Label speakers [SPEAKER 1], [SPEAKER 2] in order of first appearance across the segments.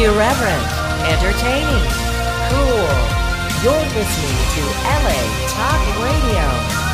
[SPEAKER 1] Irreverent, entertaining, cool. You're listening to LA Talk Radio.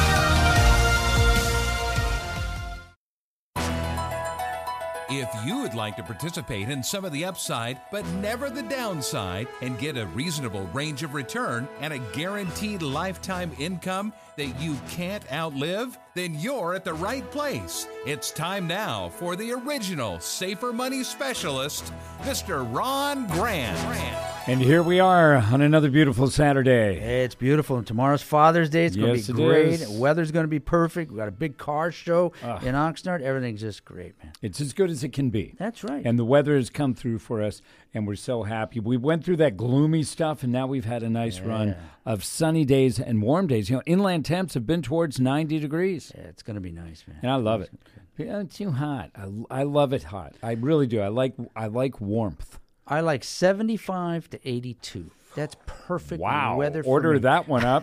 [SPEAKER 2] If you would like to participate in some of the upside, but never the downside, and get a reasonable range of return and a guaranteed lifetime income that you can't outlive, then you're at the right place. It's time now for the original Safer Money Specialist, Mr. Ron Grant.
[SPEAKER 3] And here we are on another beautiful Saturday.
[SPEAKER 4] It's beautiful. And tomorrow's Father's Day. It's going
[SPEAKER 3] Yes,
[SPEAKER 4] to
[SPEAKER 3] it
[SPEAKER 4] be great.
[SPEAKER 3] is.
[SPEAKER 4] Weather's going to be perfect. We've got a big car show in Oxnard. Everything's just great, man.
[SPEAKER 3] It's as good as it can be.
[SPEAKER 4] That's right.
[SPEAKER 3] And the weather has come through for us, and we're so happy. We went through that gloomy stuff, and now we've had a nice run of sunny days and warm days. You know, inland temps have been towards 90 degrees.
[SPEAKER 4] Yeah, it's going to be nice, man.
[SPEAKER 3] And I love it. It's too hot. I love it hot. I really do. I like warmth.
[SPEAKER 4] I like 75 to 82. That's perfect weather for
[SPEAKER 3] Order
[SPEAKER 4] me.
[SPEAKER 3] that one up.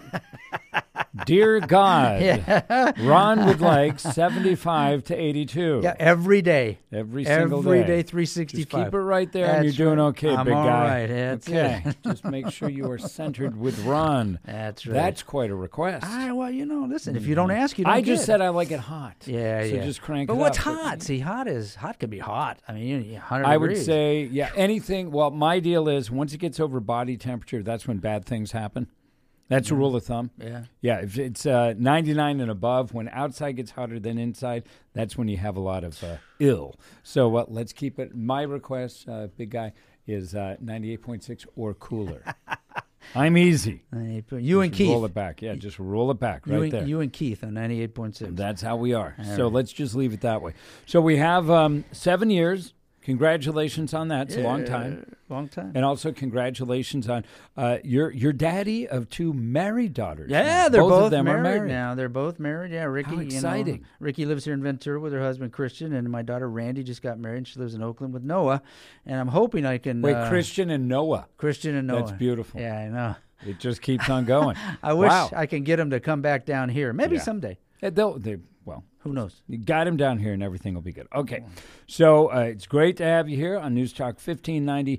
[SPEAKER 3] Dear God, Ron would like 75 to 82.
[SPEAKER 4] Yeah, every day.
[SPEAKER 3] Every single day.
[SPEAKER 4] Every day, 365.
[SPEAKER 3] Just keep it right there, and
[SPEAKER 4] That's
[SPEAKER 3] you're doing
[SPEAKER 4] right.
[SPEAKER 3] okay,
[SPEAKER 4] I'm
[SPEAKER 3] big
[SPEAKER 4] all
[SPEAKER 3] guy.
[SPEAKER 4] right. That's
[SPEAKER 3] okay.
[SPEAKER 4] it.
[SPEAKER 3] Just make sure you are centered with Ron.
[SPEAKER 4] That's right.
[SPEAKER 3] That's quite a request.
[SPEAKER 4] Well, listen, if you don't ask, you don't
[SPEAKER 3] I just
[SPEAKER 4] get.
[SPEAKER 3] said I like it hot.
[SPEAKER 4] Yeah,
[SPEAKER 3] so
[SPEAKER 4] yeah.
[SPEAKER 3] just crank
[SPEAKER 4] but
[SPEAKER 3] it
[SPEAKER 4] what's
[SPEAKER 3] up.
[SPEAKER 4] hot? See, hot can be hot. I mean, 100
[SPEAKER 3] I would
[SPEAKER 4] degrees.
[SPEAKER 3] say, anything. Well, my deal is once it gets over body temperature, that's when bad things happen. That's a rule of thumb.
[SPEAKER 4] Yeah.
[SPEAKER 3] Yeah, if it's 99 and above, when outside gets hotter than inside, that's when you have a lot of ill. So let's keep it. My request, big guy, is 98.6 or cooler. I'm easy.
[SPEAKER 4] You and Keith.
[SPEAKER 3] Roll it back. Yeah, just roll it back right there.
[SPEAKER 4] You and Keith on 98.6.
[SPEAKER 3] That's how we are.
[SPEAKER 4] All
[SPEAKER 3] So
[SPEAKER 4] right.
[SPEAKER 3] let's just leave it that way. So we have 7 years. Congratulations on that. It's a long time.
[SPEAKER 4] Long time.
[SPEAKER 3] And also congratulations on your daddy of 2 married daughters.
[SPEAKER 4] Yeah, they're both
[SPEAKER 3] of them
[SPEAKER 4] married,
[SPEAKER 3] are married
[SPEAKER 4] now. They're both married. Yeah, Ricky.
[SPEAKER 3] How exciting.
[SPEAKER 4] Ricky lives here in Ventura with her husband Christian, and my daughter Randy just got married. And she lives in Oakland with Noah, and I'm hoping I can.
[SPEAKER 3] Wait, Christian and Noah.
[SPEAKER 4] Christian and Noah.
[SPEAKER 3] That's beautiful.
[SPEAKER 4] Yeah, I know.
[SPEAKER 3] It just keeps on going.
[SPEAKER 4] I wish
[SPEAKER 3] Wow.
[SPEAKER 4] I can get them to come back down here. Maybe
[SPEAKER 3] Yeah.
[SPEAKER 4] someday.
[SPEAKER 3] Well,
[SPEAKER 4] who knows?
[SPEAKER 3] You got him down here, and everything will be good. Okay, so it's great to have you here on News Talk 1590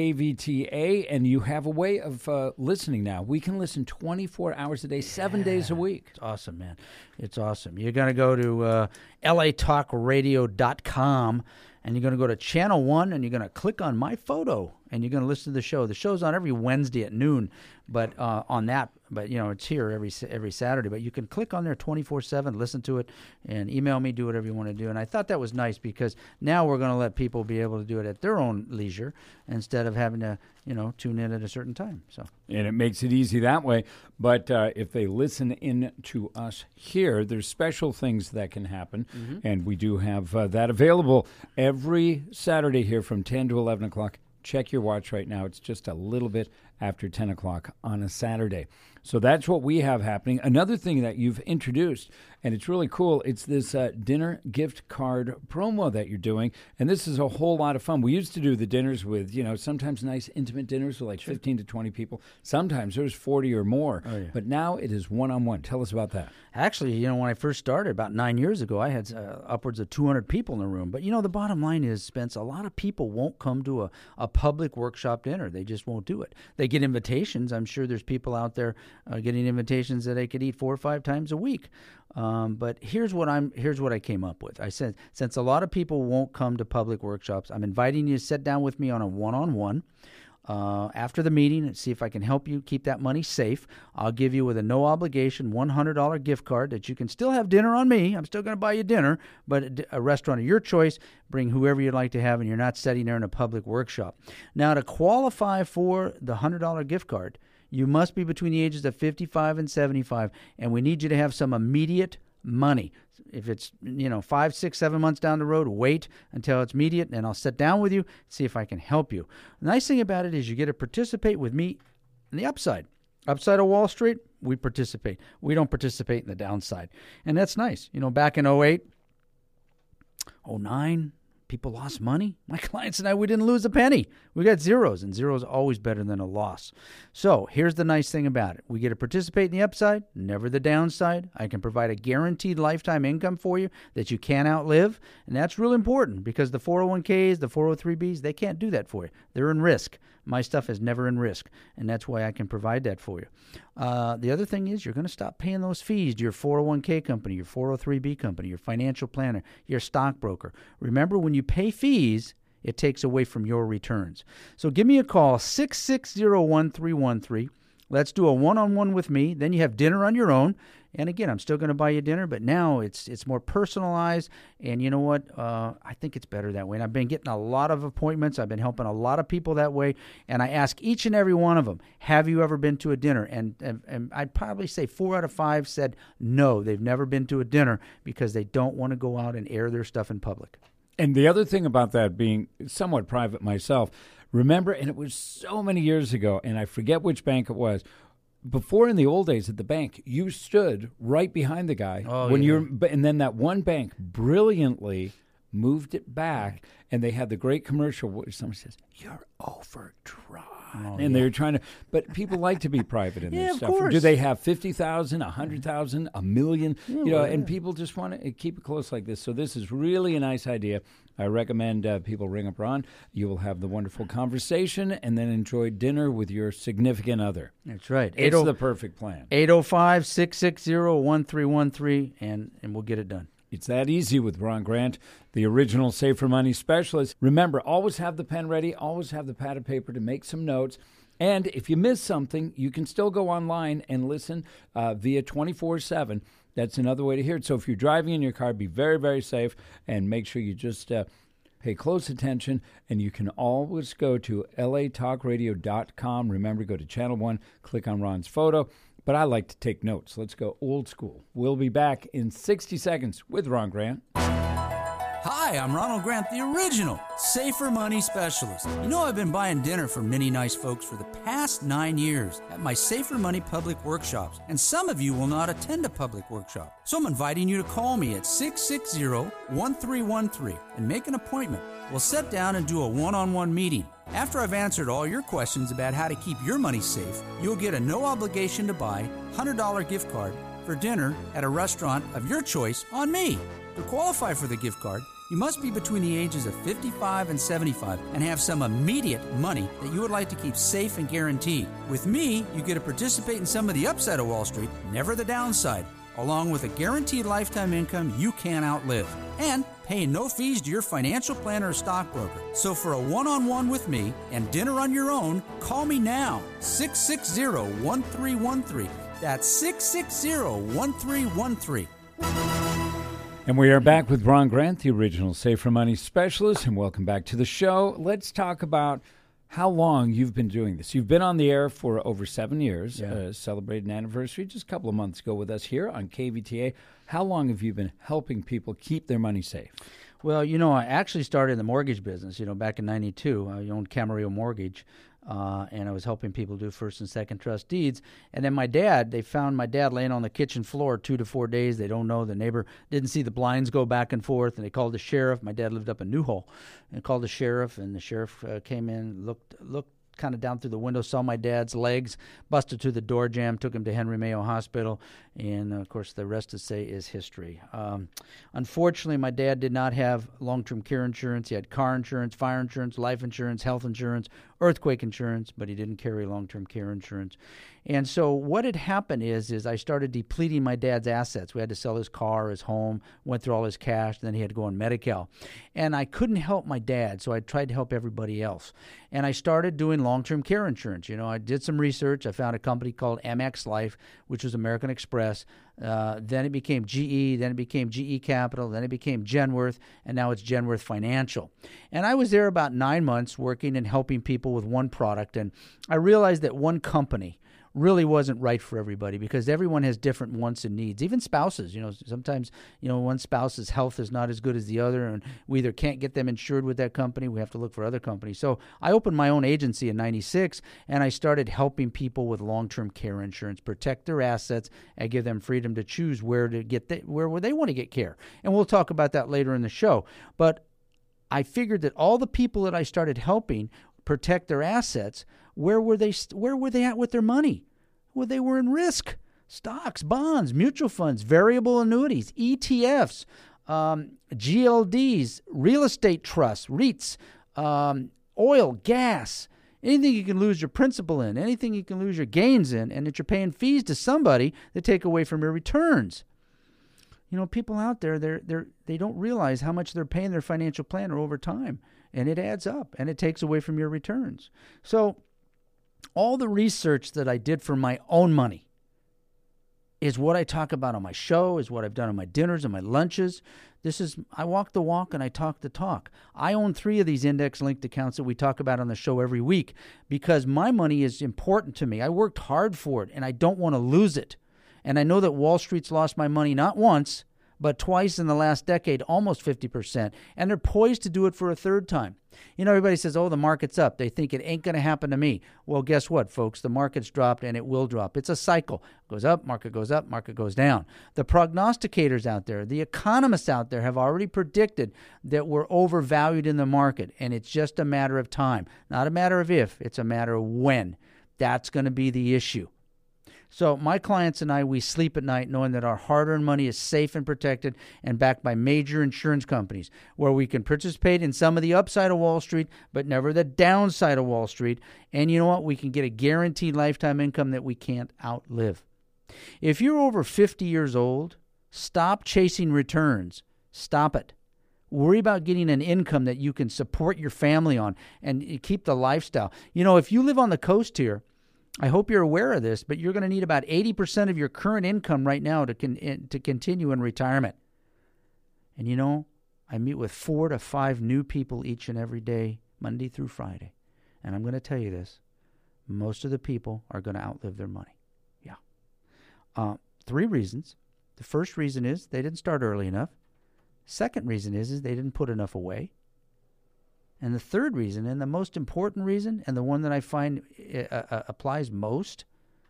[SPEAKER 3] KVTA, and you have a way of listening now. We can listen 24 hours a day, 7 days a week.
[SPEAKER 4] It's awesome, man. It's awesome. You're going to go to latalkradio.com, and you're going to go to Channel 1, and you're going to click on my photo, and you're going to listen to the show. The show's on every Wednesday at noon, but on that. But, it's here every Saturday. But you can click on there 24/7, listen to it, and email me, do whatever you want to do. And I thought that was nice because now we're going to let people be able to do it at their own leisure instead of having to, tune in at a certain time. So.
[SPEAKER 3] And it makes it easy that way. But if they listen in to us here, there's special things that can happen.
[SPEAKER 4] Mm-hmm.
[SPEAKER 3] And we do have that available every Saturday here from 10 to 11 o'clock. Check your watch right now. It's just a little bit after 10 o'clock on a Saturday. So that's what we have happening. Another thing that you've introduced, and it's really cool, it's this dinner gift card promo that you're doing. And this is a whole lot of fun. We used to do the dinners with, sometimes nice intimate dinners with like 15 to 20 people. Sometimes there's 40 or more.
[SPEAKER 4] Oh, yeah.
[SPEAKER 3] But now it is one-on-one. Tell us about that.
[SPEAKER 4] Actually, when I first started about 9 years ago, I had upwards of 200 people in the room. But, the bottom line is, Spence, a lot of people won't come to a public workshop dinner. They just won't do it. They get invitations. I'm sure there's people out there getting invitations that they could eat 4 or 5 times a week. But here's what I came up with. I said, since a lot of people won't come to public workshops, I'm inviting you to sit down with me on a one-on-one. After the meeting and see if I can help you keep that money safe. I'll give you with a no obligation $100 gift card that you can still have dinner on me. I'm still going to buy you dinner, but a restaurant of your choice. Bring whoever you'd like to have, and you're not sitting there in a public workshop. Now, to qualify for the $100 gift card, you must be between the ages of 55 and 75, and we need you to have some immediate money. If it's 5, 6, 7 months down the road, wait until it's immediate, and I'll sit down with you, see if I can help you. The nice thing about it is you get to participate with me in the upside. Upside of Wall Street, we participate. We don't participate in the downside, and that's nice. Back in 08, 09, people lost money. My clients and I, we didn't lose a penny. We got zeros, and zeros are always better than a loss. So here's the nice thing about it. We get to participate in the upside, never the downside. I can provide a guaranteed lifetime income for you that you can't outlive, and that's real important because the 401ks, the 403bs, they can't do that for you. They're in risk. My stuff is never in risk, and that's why I can provide that for you. The other thing is you're going to stop paying those fees to your 401k company, your 403b company, your financial planner, your stockbroker. Remember, when you pay fees, it takes away from your returns. So give me a call, 660-1313. Let's do a one-on-one with me. Then you have dinner on your own. And again, I'm still going to buy you dinner, but now it's more personalized. And you know what? I think it's better that way. And I've been getting a lot of appointments. I've been helping a lot of people that way. And I ask each and every one of them, have you ever been to a dinner? And I'd probably say 4 out of 5 said no, they've never been to a dinner because they don't want to go out and air their stuff in public.
[SPEAKER 3] And the other thing about that, being somewhat private myself, remember, and it was so many years ago, and I forget which bank it was. Before, in the old days at the bank, you stood right behind the guy and then that one bank brilliantly moved it back, and they had the great commercial where someone says, "You're overdrawn." And they're trying to, but people like to be private in this
[SPEAKER 4] of
[SPEAKER 3] stuff.
[SPEAKER 4] course.
[SPEAKER 3] Do they have 50,000, 100,000, a million? And people just want to keep it close like this. So this is really a nice idea. I recommend people ring up Ron. You will have the wonderful conversation and then enjoy dinner with your significant other.
[SPEAKER 4] That's right.
[SPEAKER 3] It's the perfect plan.
[SPEAKER 4] 805-660-1313, and we'll get it done.
[SPEAKER 3] It's that easy with Ron Grant, the original Safer Money specialist. Remember, always have the pen ready, always have the pad of paper to make some notes. And if you miss something, you can still go online and listen via 24/7. That's another way to hear it. So if you're driving in your car, be very, very safe and make sure you just pay close attention. And you can always go to latalkradio.com. Remember, go to Channel 1, click on Ron's photo. But I like to take notes. Let's go old school. We'll be back in 60 seconds with Ron Grant.
[SPEAKER 5] Hi, I'm Ronald Grant, the original Safer Money Specialist. You know, I've been buying dinner for many nice folks for the past 9 years at my Safer Money public workshops, and some of you will not attend a public workshop. So I'm inviting you to call me at 660-1313 and make an appointment. We'll sit down and do a one-on-one meeting. After I've answered all your questions about how to keep your money safe, you'll get a no-obligation to buy $100 gift card for dinner at a restaurant of your choice on me. To qualify for the gift card, you must be between the ages of 55 and 75 and have some immediate money that you would like to keep safe and guaranteed. With me, you get to participate in some of the upside of Wall Street, never the downside, along with a guaranteed lifetime income you can't outlive, and paying no fees to your financial planner or stockbroker. So for a one-on-one with me and dinner on your own, call me now, 660-1313. That's 660-1313.
[SPEAKER 3] And we are back with Ron Grant, the original Safer Money specialist, and welcome back to the show. Let's talk about how long you've been doing this. You've been on the air for over 7 years, celebrated an anniversary just a couple of months ago with us here on KVTA. How long have you been helping people keep their money safe?
[SPEAKER 4] Well, you know, I actually started in the mortgage business, back in 92. I owned Camarillo Mortgage, and I was helping people do first and second trust deeds. And then they found my dad laying on the kitchen floor 2 to 4 days. They don't know. The neighbor didn't see the blinds go back and forth, and they called the sheriff. My dad lived up in Newhall, and called the sheriff, and the sheriff came in, looked kind of down through the window, saw my dad's legs, busted through the door jamb, took him to Henry Mayo Hospital, and, of course, the rest to say is history. Unfortunately, my dad did not have long-term care insurance. He had car insurance, fire insurance, life insurance, health insurance, earthquake insurance, but he didn't carry long-term care insurance. And so what had happened is I started depleting my dad's assets. We had to sell his car, his home, went through all his cash, and then he had to go on Medi-Cal. And I couldn't help my dad, so I tried to help everybody else. And I started doing long-term care insurance. I did some research. I found a company called MX Life, which was American Express. Then it became GE, then it became GE Capital, then it became Genworth, and now it's Genworth Financial. And I was there about 9 months working and helping people with one product, and I realized that one company really wasn't right for everybody because everyone has different wants and needs, even spouses. Sometimes, one spouse's health is not as good as the other, and we either can't get them insured with that company, we have to look for other companies. So I opened my own agency in 96, and I started helping people with long-term care insurance, protect their assets, and give them freedom to choose where they want to get care. And we'll talk about that later in the show. But I figured that all the people that I started helping protect their assets, where were they at with their money? Well, they were in risk. Stocks, bonds, mutual funds, variable annuities, ETFs, GLDs, real estate trusts, REITs, oil, gas, anything you can lose your principal in, anything you can lose your gains in, and that you're paying fees to somebody that take away from your returns. You know, people out there, they don't realize how much they're paying their financial planner over time, and it adds up, and it takes away from your returns. So all the research that I did for my own money is what I talk about on my show, is what I've done on my dinners and my lunches. I walk the walk and I talk the talk. I own 3 of these index-linked accounts that we talk about on the show every week because my money is important to me. I worked hard for it, and I don't want to lose it. And I know that Wall Street's lost my money not once, but twice in the last decade, almost 50%. And they're poised to do it for a third time. You know, everybody says, oh, the market's up. They think it ain't going to happen to me. Well, guess what, folks? The market's dropped, and it will drop. It's a cycle. It goes up, market goes up, market goes down. The prognosticators out there, the economists out there have already predicted that we're overvalued in the market, and it's just a matter of time. Not a matter of if, it's a matter of when. That's going to be the issue. So my clients and I, we sleep at night knowing that our hard-earned money is safe and protected and backed by major insurance companies where we can participate in some of the upside of Wall Street, but never the downside of Wall Street. And you know what? We can get a guaranteed lifetime income that we can't outlive. If you're over 50 years old, stop chasing returns. Stop it. Worry about getting an income that you can support your family on and keep the lifestyle. You know, if you live on the coast here, I hope you're aware of this, but you're going to need about 80% of your current income right now to continue in retirement. And you know, I meet with 4 to 5 new people each and every day, Monday through Friday. And I'm going to tell you this, most of the people are going to outlive their money. Yeah. 3 reasons. The first reason is they didn't start early enough. Second reason is they didn't put enough away. And the third reason, and the most important reason, and the one that I find applies most,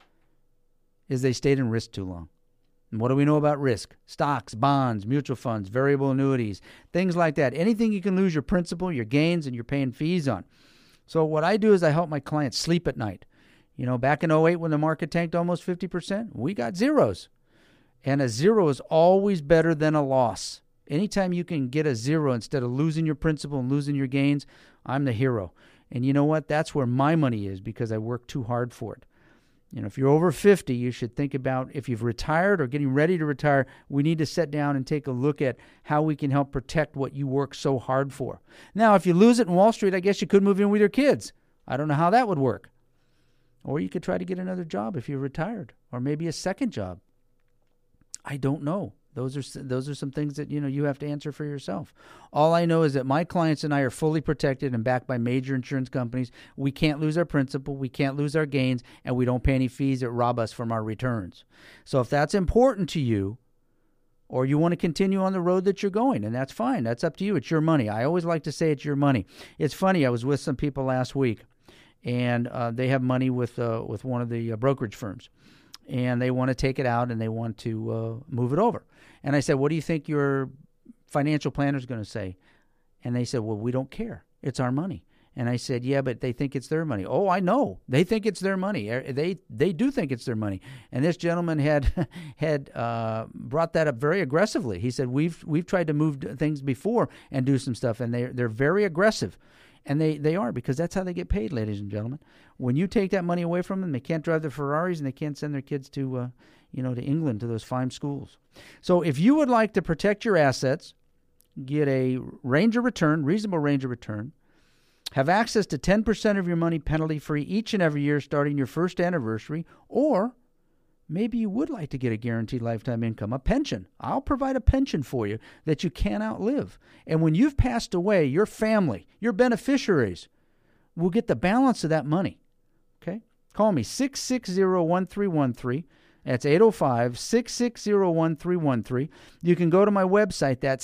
[SPEAKER 4] is they stayed in risk too long. And what do we know about risk? Stocks, bonds, mutual funds, variable annuities, things like that. Anything you can lose your principal, your gains, and you're paying fees on. So what I do is I help my clients sleep at night. You know, back in 2008 when the market tanked almost 50%, we got zeros. And a zero is always better than a loss. Anytime you can get a zero instead of losing your principal and losing your gains, I'm the hero. And you know what? That's where my money is because I worked too hard for it. You know, if you're over 50, you should think about if you've retired or getting ready to retire, we need to sit down and take a look at how we can help protect what you work so hard for. Now, if you lose it in Wall Street, I guess you could move in with your kids. I don't know how that would work. Or you could try to get another job if you're retired, or maybe a second job. I don't know. Those are some things that, you know, you have to answer for yourself. All I know is that my clients and I are fully protected and backed by major insurance companies. We can't lose our principal, we can't lose our gains, and we don't pay any fees that rob us from our returns. So if that's important to you, or you want to continue on the road that you're going, and that's fine. That's up to you. It's your money. I always like to say it's your money. It's funny. I was with some people last week, and they have money with one of the brokerage firms. And they want to take it out and they want to move it over. And I said, what do you think your financial planner is going to say? And they said, well, we don't care. It's our money. And I said, yeah, but they think it's their money. Oh, I know. They think it's their money. They do think it's their money. And this gentleman had brought that up very aggressively. He said, we've tried to move things before and do some stuff, and they're very aggressive. And they are, because that's how they get paid, ladies and gentlemen. When you take that money away from them, they can't drive their Ferraris and they can't send their kids to England to those fine schools. So if you would like to protect your assets, get a range of return, reasonable range of return, have access to 10% of your money penalty-free each and every year starting your first anniversary, or maybe you would like to get a guaranteed lifetime income, a pension. I'll provide a pension for you that you can't outlive. And when you've passed away, your family, your beneficiaries, will get the balance of that money. Okay? Call me, 660-1313. That's 805-660-1313. You can go to my website. That's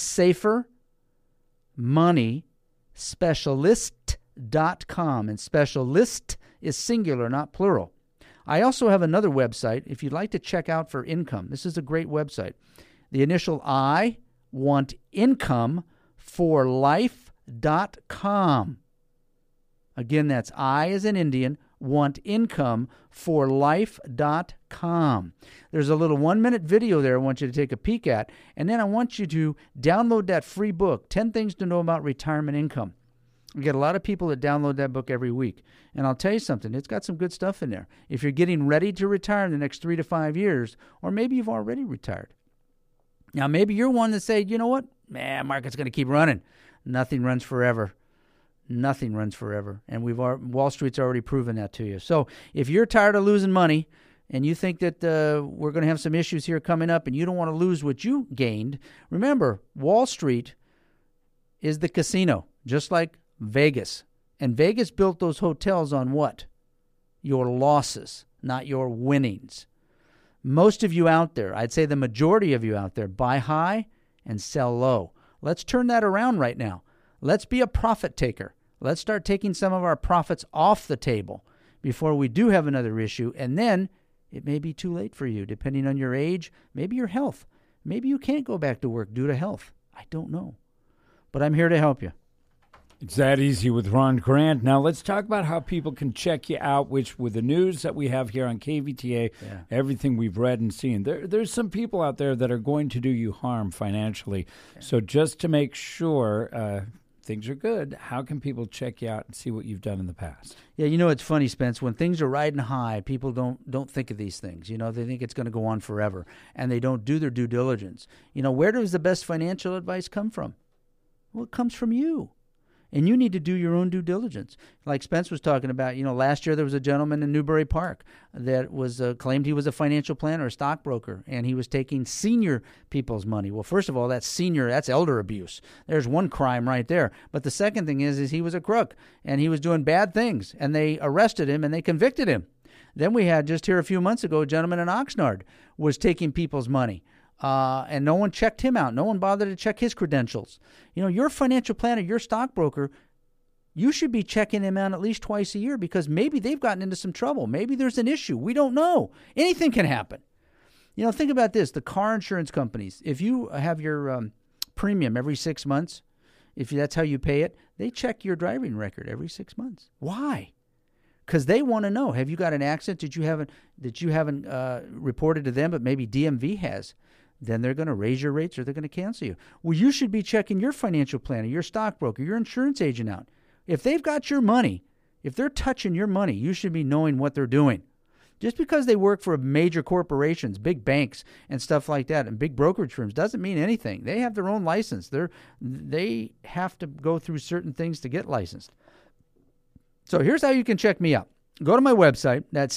[SPEAKER 4] safermoneyspecialist.com. And specialist is singular, not plural. I also have another website if you'd like to check out for income. This is a great website. The initial I want income for life.com. wantlincome.com. Again, that's I as in Indian, wantincomeforlife.com. There's a little 1-minute video there I want you to take a peek at, and then I want you to download that free book, 10 Things to Know About Retirement Income. We get a lot of people that download that book every week. And I'll tell you something, it's got some good stuff in there. If you're getting ready to retire in the next 3 to 5 years, or maybe you've already retired. Now, maybe you're one that say, you know what? Market's going to keep running. Nothing runs forever. Nothing runs forever. And Wall Street's already proven that to you. So if you're tired of losing money and you think that we're going to have some issues here coming up and you don't want to lose what you gained, remember, Wall Street is the casino, just like Vegas. And Vegas built those hotels on what? Your losses, not your winnings. Most of you out there, I'd say the majority of you out there, buy high and sell low. Let's turn that around right now. Let's be a profit taker. Let's start taking some of our profits off the table before we do have another issue. And then it may be too late for you, depending on your age, maybe your health. Maybe you can't go back to work due to health. I don't know. But I'm here to help you.
[SPEAKER 3] It's that easy with Ron Grant. Now let's talk about how people can check you out, which with the news that we have here on KVTA, everything we've read and seen, there's some people out there that are going to do you harm financially. Yeah. So just to make sure things are good, how can people check you out and see what you've done in the past?
[SPEAKER 4] Yeah, you know, it's funny, Spence. When things are riding high, people don't think of these things. You know, they think it's going to go on forever, and they don't do their due diligence. You know, where does the best financial advice come from? Well, it comes from you. And you need to do your own due diligence. Like Spence was talking about, you know, last year there was a gentleman in Newbury Park that was claimed he was a financial planner, a stockbroker, and he was taking senior people's money. Well, first of all, that's elder abuse. There's one crime right there. But the second thing is he was a crook, and he was doing bad things, and they arrested him, and they convicted him. Then we had, just here a few months ago, a gentleman in Oxnard was taking people's money. And no one checked him out. No one bothered to check his credentials. You know, your financial planner, your stockbroker, you should be checking him out at least twice a year because maybe they've gotten into some trouble. Maybe there's an issue. We don't know. Anything can happen. You know, think about this. The car insurance companies, if you have your premium every 6 months, if that's how you pay it, they check your driving record every 6 months. Why? Because they want to know, have you got an accident that you haven't reported to them, but maybe DMV has? Then they're going to raise your rates or they're going to cancel you. Well, you should be checking your financial planner, your stockbroker, your insurance agent out. If they've got your money, if they're touching your money, you should be knowing what they're doing. Just because they work for major corporations, big banks and stuff like that, and big brokerage firms doesn't mean anything. They have their own license. They have to go through certain things to get licensed. So here's how you can check me out. Go to my website. That's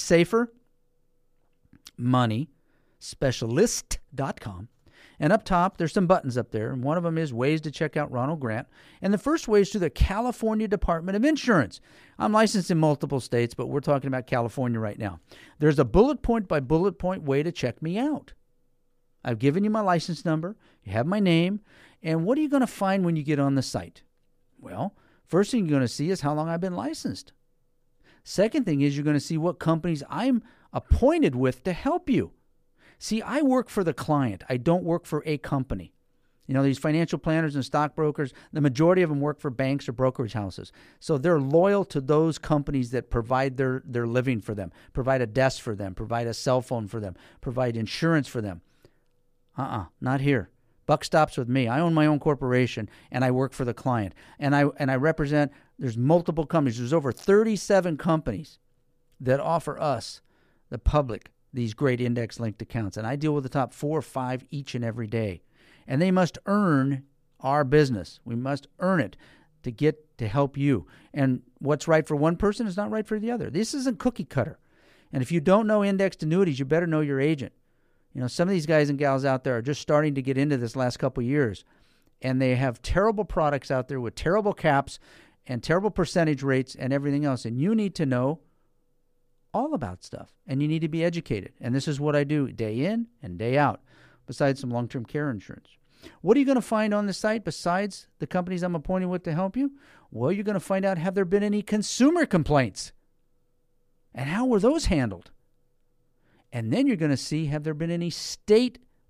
[SPEAKER 4] SaferMoneySpecialist.com. And up top, there's some buttons up there. And one of them is ways to check out Ronald Grant. And the first way is to the California Department of Insurance. I'm licensed in multiple states, but we're talking about California right now. There's a bullet point by bullet point way to check me out. I've given you my license number. You have my name. And what are you going to find when you get on the site? Well, first thing you're going to see is how long I've been licensed. Second thing is you're going to see what companies I'm appointed with to help you. See, I work for the client. I don't work for a company. You know, these financial planners and stockbrokers, the majority of them work for banks or brokerage houses. So they're loyal to those companies that provide their living for them, provide a desk for them, provide a cell phone for them, provide insurance for them. Not here. Buck stops with me. I own my own corporation, and I work for the client. And I represent, there's multiple companies. There's over 37 companies that offer us, the public, these great index-linked accounts. And I deal with the top 4 or 5 each and every day. And they must earn our business. We must earn it to get to help you. And what's right for one person is not right for the other. This isn't cookie cutter. And if you don't know indexed annuities, you better know your agent. You know, some of these guys and gals out there are just starting to get into this last couple of years. And they have terrible products out there with terrible caps and terrible percentage rates and everything else. And you need to know all about stuff, and you need to be educated. And this is what I do day in and day out, besides some long-term care insurance. What are you going to find on the site besides the companies I'm appointed with to help you? Well, you're going to find out, have there been any consumer complaints? And how were those handled? And then you're going to see, have there been any state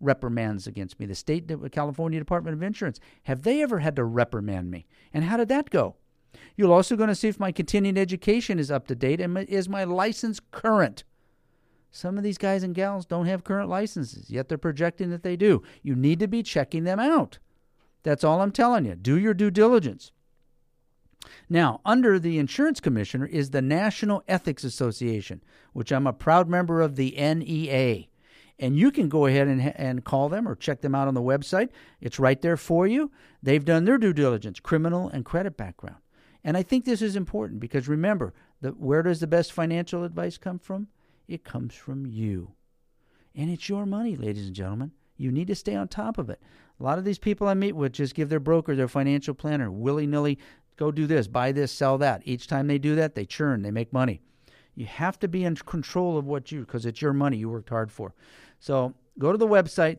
[SPEAKER 4] reprimands against me. The California Department of Insurance, have they ever had to reprimand me? And how did that go? You're also going to see if my continuing education is up to date and is my license current. Some of these guys and gals don't have current licenses, yet they're projecting that they do. You need to be checking them out. That's all I'm telling you. Do your due diligence. Now, under the insurance commissioner is the National Ethics Association, which I'm a proud member of the NEA. And you can go ahead and call them or check them out on the website. It's right there for you. They've done their due diligence, criminal and credit background. And I think this is important because remember, where does the best financial advice come from? It comes from you. And it's your money, ladies and gentlemen. You need to stay on top of it. A lot of these people I meet with just give their broker, their financial planner, willy-nilly, go do this, buy this, sell that. Each time they do that, they churn, they make money. You have to be in control of because it's your money you worked hard for. So go to the website,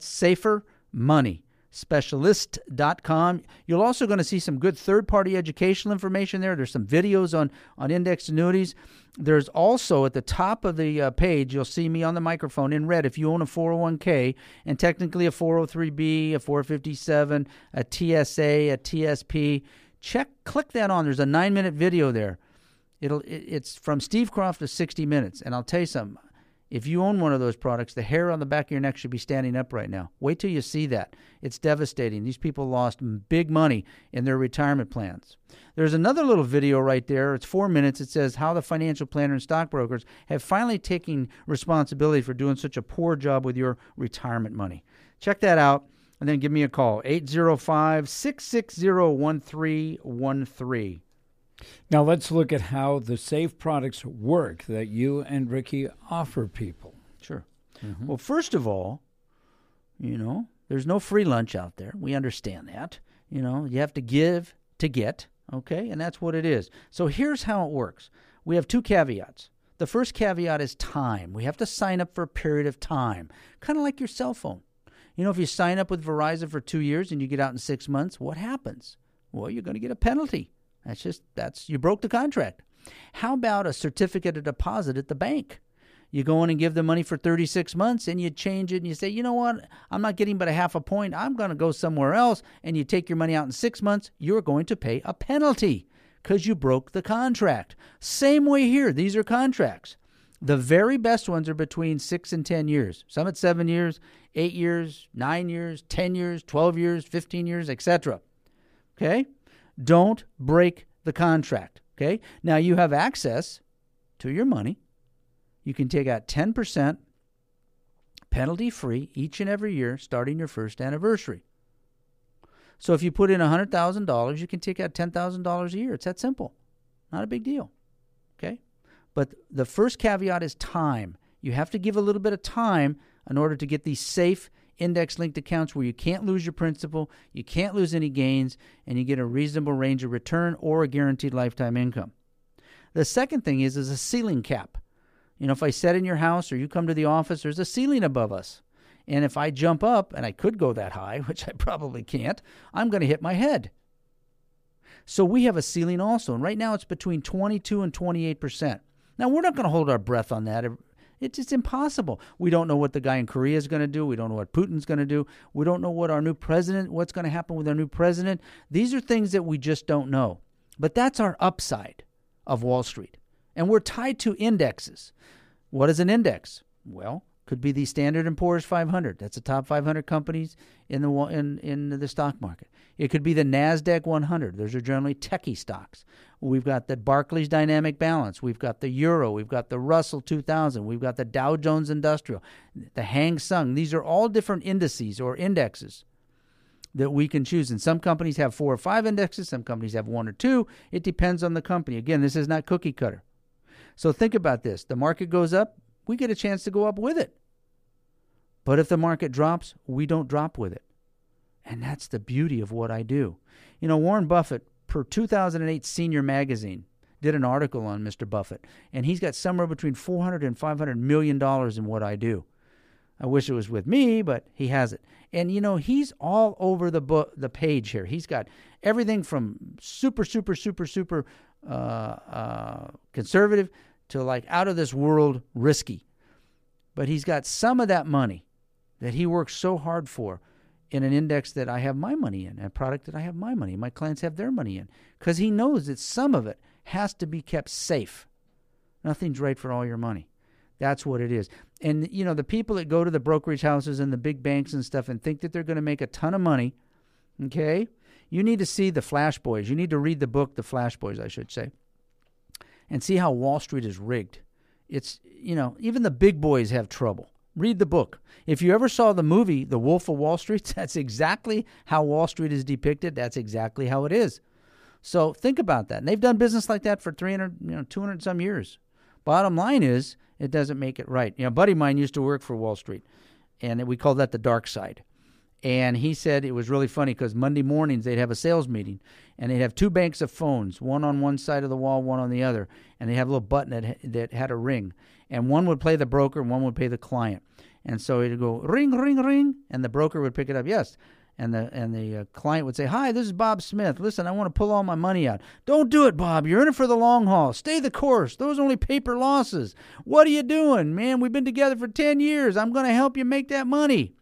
[SPEAKER 4] safermoneyspecialist.com. You're also going to see some good third-party educational information there. There's some videos on indexed annuities. There's also at the top of the page, you'll see me on the microphone in red if you own a 401k and technically a 403B, a 457, a TSA, a TSP. Click that on. There's a 9-minute video there. It's from Steve Croft to 60 Minutes. And I'll tell you something. If you own one of those products, the hair on the back of your neck should be standing up right now. Wait till you see that. It's devastating. These people lost big money in their retirement plans. There's another little video right there. It's 4 minutes. It says how the financial planner and stockbrokers have finally taken responsibility for doing such a poor job with your retirement money. Check that out and then give me a call, 805-660-1313.
[SPEAKER 3] Now let's look at how the SAFE products work that you and Ricky offer people.
[SPEAKER 4] Sure. Mm-hmm. Well, first of all, there's no free lunch out there. We understand that. You have to give to get, okay? And that's what it is. So here's how it works. We have 2 caveats. The first caveat is time. We have to sign up for a period of time, kind of like your cell phone. If you sign up with Verizon for 2 years and you get out in 6 months, what happens? Well, you're going to get a penalty. You broke the contract. How about a certificate of deposit at the bank? You go in and give the money for 36 months and you change it and you say, you know what, I'm not getting but a half a point. I'm going to go somewhere else. And you take your money out in 6 months, you're going to pay a penalty because you broke the contract. Same way here. These are contracts. The very best ones are between 6 and 10 years. Some at 7 years, 8 years, 9 years, 10 years, 12 years, 15 years, etc. Okay? Don't break the contract, okay? Now, you have access to your money. You can take out 10% penalty-free each and every year starting your first anniversary. So if you put in $100,000, you can take out $10,000 a year. It's that simple. Not a big deal, okay? But the first caveat is time. You have to give a little bit of time in order to get these safe index-linked accounts where you can't lose your principal, you can't lose any gains, and you get a reasonable range of return or a guaranteed lifetime income. The second thing is a ceiling cap. If I sit in your house or you come to the office, there's a ceiling above us. And if I jump up, and I could go that high, which I probably can't, I'm going to hit my head. So we have a ceiling also, and right now it's between 22 and 28%. Now, we're not going to hold our breath on that. It's just impossible. We don't know what the guy in Korea is going to do. We don't know what Putin's going to do. We don't know what's going to happen with our new president. These are things that we just don't know. But that's our upside of Wall Street. And we're tied to indexes. What is an index? Well, could be the Standard & Poor's 500. That's the top 500 companies in the stock market. It could be the NASDAQ 100. Those are generally techie stocks. We've got the Barclays Dynamic Balance. We've got the Euro. We've got the Russell 2000. We've got the Dow Jones Industrial, the Hang Seng. These are all different indices or indexes that we can choose. And some companies have 4 or 5 indexes. Some companies have 1 or 2. It depends on the company. Again, this is not cookie cutter. So think about this. The market goes up, we get a chance to go up with it. But if the market drops, we don't drop with it. And that's the beauty of what I do. Warren Buffett, per 2008 Senior Magazine, did an article on Mr. Buffett. And he's got somewhere between $400 and $500 million in what I do. I wish it was with me, but he has it. And, he's all over the page here. He's got everything from super conservative to like out of this world risky. But he's got some of that money that he works so hard for in an index that I have my money in, a product that I have my money, my clients have their money in, because he knows that some of it has to be kept safe. Nothing's right for all your money. That's what it is. And, you know, the people that go to the brokerage houses and the big banks and stuff and think that they're going to make a ton of money, okay, you need to see the Flash Boys. You need to read the book, The Flash Boys, I should say, and see how Wall Street is rigged. It's, you know, even the big boys have trouble. Read the book. If you ever saw the movie, The Wolf of Wall Street, that's exactly how Wall Street is depicted. That's exactly how it is. So think about that. And they've done business like that for 200 some years. Bottom line is, it doesn't make it right. You know, a buddy of mine used to work for Wall Street, and we called that the dark side. And he said it was really funny because Monday mornings they'd have a sales meeting, and they'd have two banks of phones, one on one side of the wall, one on the other, and they'd have a little button that had a ring. And one would play the broker, and one would pay the client. And so it'd go, ring, ring, ring, and the broker would pick it up, yes. And the client would say, hi, this is Bob Smith. Listen, I want to pull all my money out. Don't do it, Bob. You're in it for the long haul. Stay the course. Those are only paper losses. What are you doing? Man, we've been together for 10 years. I'm going to help you make that money.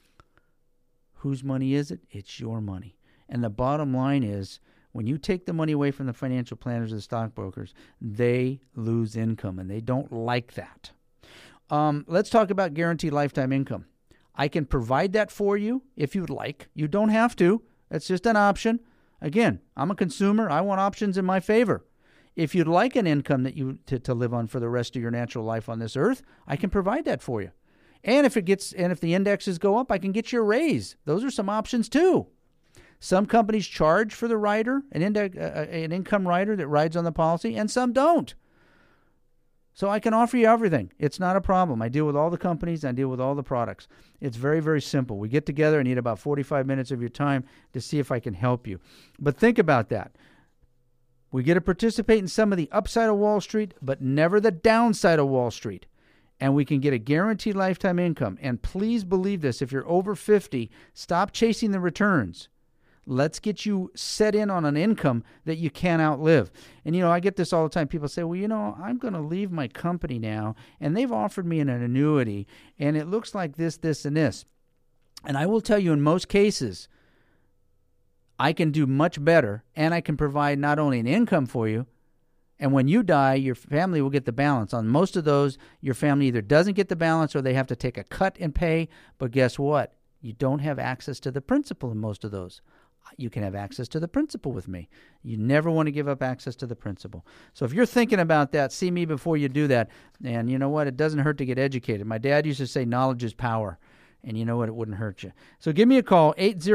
[SPEAKER 4] Whose money is it? It's your money. And the bottom line is, when you take the money away from the financial planners and stockbrokers, they lose income, and they don't like that. Let's talk about guaranteed lifetime income. I can provide that for you if you'd like. You don't have to. That's just an option. Again, I'm a consumer. I want options in my favor. If you'd like an income that you to live on for the rest of your natural life on this earth, I can provide that for you. And if the indexes go up, I can get you a raise. Those are some options too. Some companies charge for the rider, an income rider that rides on the policy, and some don't. So I can offer you everything. It's not a problem. I deal with all the companies. I deal with all the products. It's very, very simple. We get together. I need about 45 minutes of your time to see if I can help you. But think about that. We get to participate in some of the upside of Wall Street, but never the downside of Wall Street. And we can get a guaranteed lifetime income. And please believe this, if you're over 50, stop chasing the returns. Let's get you set in on an income that you can't outlive. And, you know, I get this all the time. People say, well, you know, I'm going to leave my company now, and they've offered me an annuity, and it looks like this, this, and this. And I will tell you, in most cases, I can do much better, and I can provide not only an income for you, and when you die, your family will get the balance. On most of those, your family either doesn't get the balance or they have to take a cut and pay. But guess what? You don't have access to the principal in most of those. You can have access to the principal with me. You never want to give up access to the principal. So if you're thinking about that, see me before you do that. And you know what? It doesn't hurt to get educated. My dad used to say knowledge is power. And you know what? It wouldn't hurt you. So give me a call,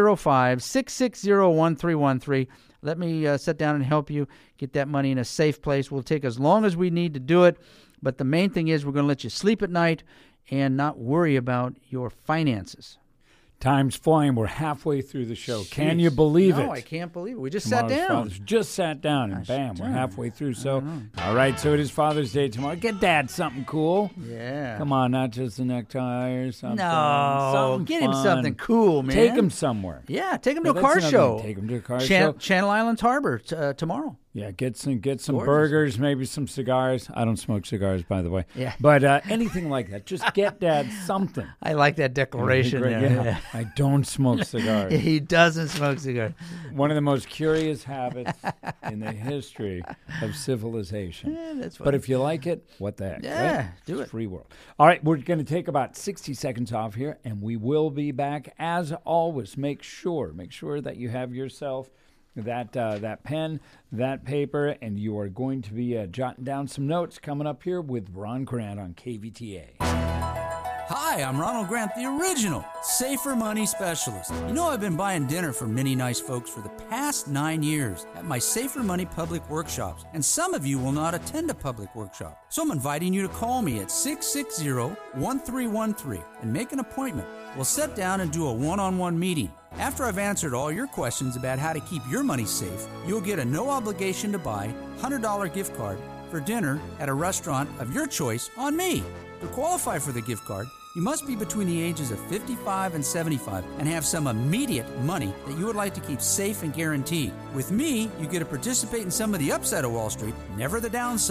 [SPEAKER 4] 805-660-1313. Let me sit down and help you get that money in a safe place. We'll take as long as we need to do it. But the main thing is we're going to let you sleep at night and not worry about your finances.
[SPEAKER 3] Time's flying. We're halfway through the show. Jeez. Can you believe it?
[SPEAKER 4] No, I can't believe it. We just sat down.
[SPEAKER 3] Just sat down, and bam, we're halfway through. So, all right, so it is Father's Day tomorrow. Get Dad something cool.
[SPEAKER 4] Yeah.
[SPEAKER 3] Come on, not just a necktie or something.
[SPEAKER 4] No,
[SPEAKER 3] something
[SPEAKER 4] get
[SPEAKER 3] fun.
[SPEAKER 4] him something cool, man.
[SPEAKER 3] Take him somewhere.
[SPEAKER 4] Yeah, take him to a car show.
[SPEAKER 3] Take him to a car show.
[SPEAKER 4] Channel Islands Harbor tomorrow.
[SPEAKER 3] Yeah, get some
[SPEAKER 4] Gorgeous.
[SPEAKER 3] burgers, maybe some cigars. I don't smoke cigars, by the way.
[SPEAKER 4] Yeah.
[SPEAKER 3] But anything like that. Just get Dad something.
[SPEAKER 4] I like that declaration there.
[SPEAKER 3] Yeah. I don't smoke cigars.
[SPEAKER 4] He doesn't smoke cigars.
[SPEAKER 3] One of the most curious habits in the history of civilization.
[SPEAKER 4] Yeah, that's funny.
[SPEAKER 3] But if you like it, what the heck?
[SPEAKER 4] Yeah,
[SPEAKER 3] right?
[SPEAKER 4] do
[SPEAKER 3] It's
[SPEAKER 4] it.
[SPEAKER 3] free world. All right, we're going to take about 60 seconds off here, and we will be back. As always, make sure that you have yourself that pen, that paper, and you are going to be jotting down some notes coming up here with Ron Grant on KVTA.
[SPEAKER 5] Hi, I'm Ronald Grant, the original Safer Money Specialist. You know, I've been buying dinner for many nice folks for the past 9 years at my Safer Money public workshops, and some of you will not attend a public workshop. So I'm inviting you to call me at 660-1313 and make an appointment. We'll sit down and do a one-on-one meeting. After I've answered all your questions about how to keep your money safe, you'll get a no-obligation to buy $100 gift card for dinner at a restaurant of your choice on me. To qualify for the gift card, you must be between the ages of 55 and 75 and have some immediate money that you would like to keep safe and guaranteed. With me, you get to participate in some of the upside of Wall Street, never the downside.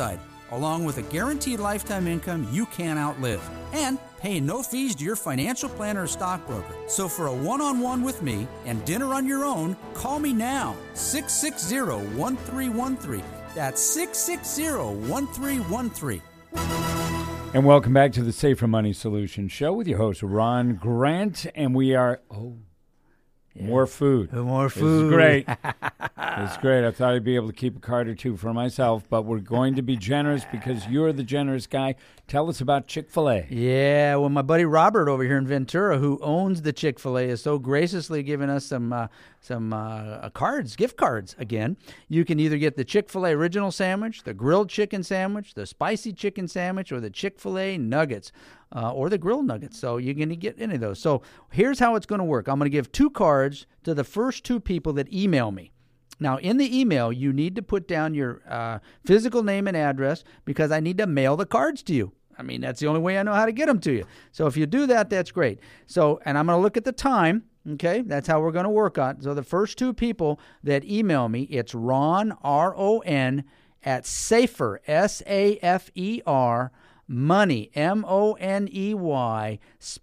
[SPEAKER 5] along with a guaranteed lifetime income you can't outlive, and paying no fees to your financial planner or stockbroker. So for a one-on-one with me and dinner on your own, call me now, 660-1313. That's 660-1313.
[SPEAKER 3] And welcome back to the Safer Money Solutions Show with your host, Ron Grant. And we are, more food.
[SPEAKER 4] More
[SPEAKER 3] This is
[SPEAKER 4] food.
[SPEAKER 3] great. It's great. I thought I'd be able to keep a card or two for myself, but we're going to be generous because you're the generous guy. Tell us about Chick-fil-A.
[SPEAKER 4] Yeah, well, my buddy Robert over here in Ventura, who owns the Chick-fil-A, is so graciously giving us some cards, gift cards again. You can either get the Chick-fil-A original sandwich, the grilled chicken sandwich, the spicy chicken sandwich, or the Chick-fil-A nuggets, or the grilled nuggets. So you're going to get any of those. So here's how it's going to work. I'm going to give 2 cards to the first 2 people that email me. Now, in the email, you need to put down your physical name and address because I need to mail the cards to you. I mean, that's the only way I know how to get them to you. So if you do that, that's great. So, and I'm going to look at the time. Okay, that's how we're going to work on. So the first 2 people that email me, it's Ron, R-O-N, at Safer, S-A-F-E-R, Money, M-O-N-E-Y,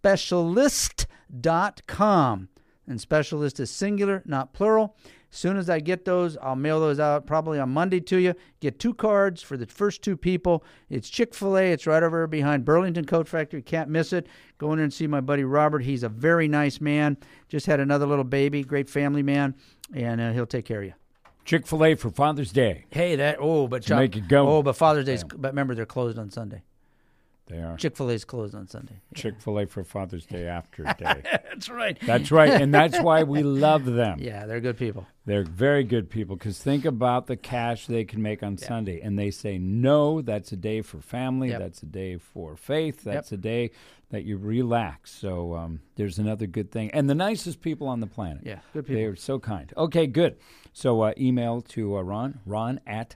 [SPEAKER 4] specialist.com. And specialist is singular, not plural. As soon as I get those, I'll mail those out probably on Monday to you. Get 2 cards for the first 2 people. It's Chick-fil-A. It's right over behind Burlington Coat Factory. Can't miss it. Go in there and see my buddy Robert. He's a very nice man. Just had another little baby. Great family man. And he'll take care of you.
[SPEAKER 3] Chick-fil-A for Father's Day.
[SPEAKER 4] Hey, but
[SPEAKER 3] make it go.
[SPEAKER 4] Oh, but Father's Day's. But remember, they're closed on Sunday.
[SPEAKER 3] They are.
[SPEAKER 4] Chick-fil-A's closed on Sunday. Yeah.
[SPEAKER 3] Chick-fil-A for Father's Day after day.
[SPEAKER 4] That's right.
[SPEAKER 3] That's right. And that's why we love them.
[SPEAKER 4] Yeah, they're good people.
[SPEAKER 3] They're very good people because think about the cash they can make on Sunday. And they say, no, that's a day for family.
[SPEAKER 4] Yep.
[SPEAKER 3] That's a day for faith. That's a day that you relax. So there's another good thing. And the nicest people on the planet.
[SPEAKER 4] Yeah, good people.
[SPEAKER 3] They're so kind. Okay, good. So email to Ron at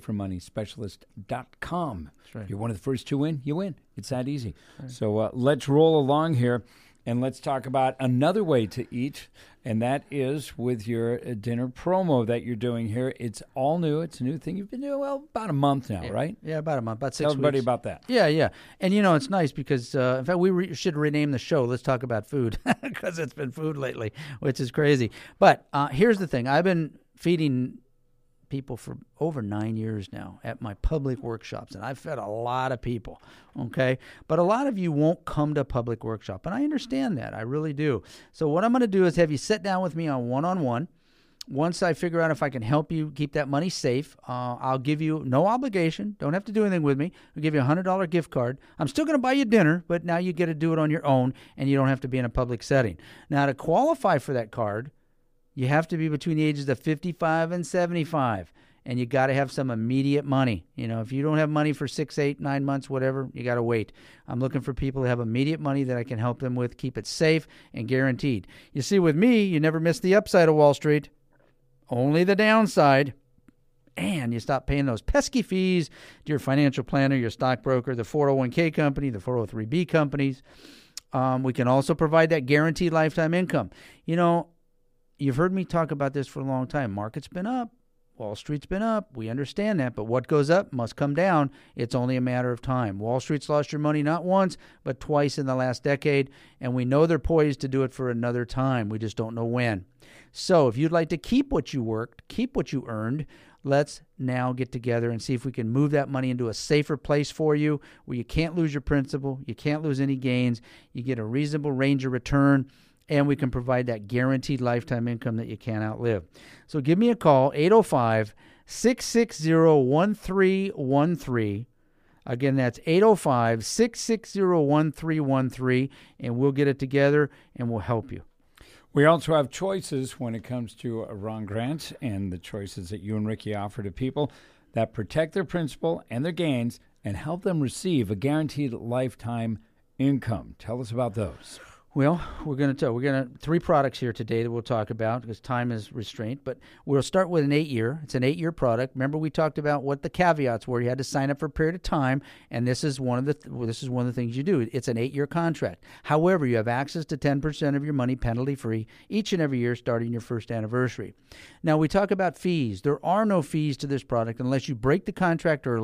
[SPEAKER 3] safermoneyspecialist.com.
[SPEAKER 4] That's right.
[SPEAKER 3] If you're one of the first 2 in, you win. It's that easy. Right. So let's roll along here. And let's talk about another way to eat, and that is with your dinner promo that you're doing here. It's all new. It's a new thing. You've been doing, about a month now, right?
[SPEAKER 4] Yeah, about a month, about 6
[SPEAKER 3] Tell
[SPEAKER 4] weeks.
[SPEAKER 3] everybody about that.
[SPEAKER 4] Yeah. And, it's nice because, in fact, we should rename the show. Let's talk about food because it's been food lately, which is crazy. But here's the thing. I've been feeding people for over 9 years now at my public workshops, and I've fed a lot of people, okay? But a lot of you won't come to public workshop, and I understand that. I really do. So what I'm going to do is have you sit down with me on one-on-one. Once I figure out if I can help you keep that money safe, I'll give you no obligation. Don't have to do anything with me. I'll give you a $100 gift card. I'm still going to buy you dinner, but now you get to do it on your own, and you don't have to be in a public setting. Now, to qualify for that card, you have to be between the ages of 55 and 75, and you got to have some immediate money. If you don't have money for 6, 8, 9 months, whatever, you got to wait. I'm looking for people who have immediate money that I can help them with, keep it safe and guaranteed. You see, with me, you never miss the upside of Wall Street, only the downside. And you stop paying those pesky fees to your financial planner, your stockbroker, the 401k company, the 403b companies. We can also provide that guaranteed lifetime income. You've heard me talk about this for a long time. Market's been up. Wall Street's been up. We understand that. But what goes up must come down. It's only a matter of time. Wall Street's lost your money not once, but twice in the last decade. And we know they're poised to do it for another time. We just don't know when. So if you'd like to keep what you worked, keep what you earned, let's now get together and see if we can move that money into a safer place for you where you can't lose your principal, you can't lose any gains, you get a reasonable range of return, and we can provide that guaranteed lifetime income that you can't outlive. So give me a call, 805-660-1313. Again, that's 805-660-1313, and we'll get it together, and we'll help you.
[SPEAKER 3] We also have choices when it comes to Ron Grant and the choices that you and Ricky offer to people that protect their principal and their gains and help them receive a guaranteed lifetime income. Tell us about those.
[SPEAKER 4] Well, we're going to 3 products here today that we'll talk about because time is restraint, but we'll start with an 8-year. It's an 8-year product. Remember we talked about what the caveats were. You had to sign up for a period of time, and this is one of the things you do. It's an 8-year contract. However, you have access to 10% of your money penalty-free each and every year starting your first anniversary. Now, we talk about fees. There are no fees to this product unless you break the contract early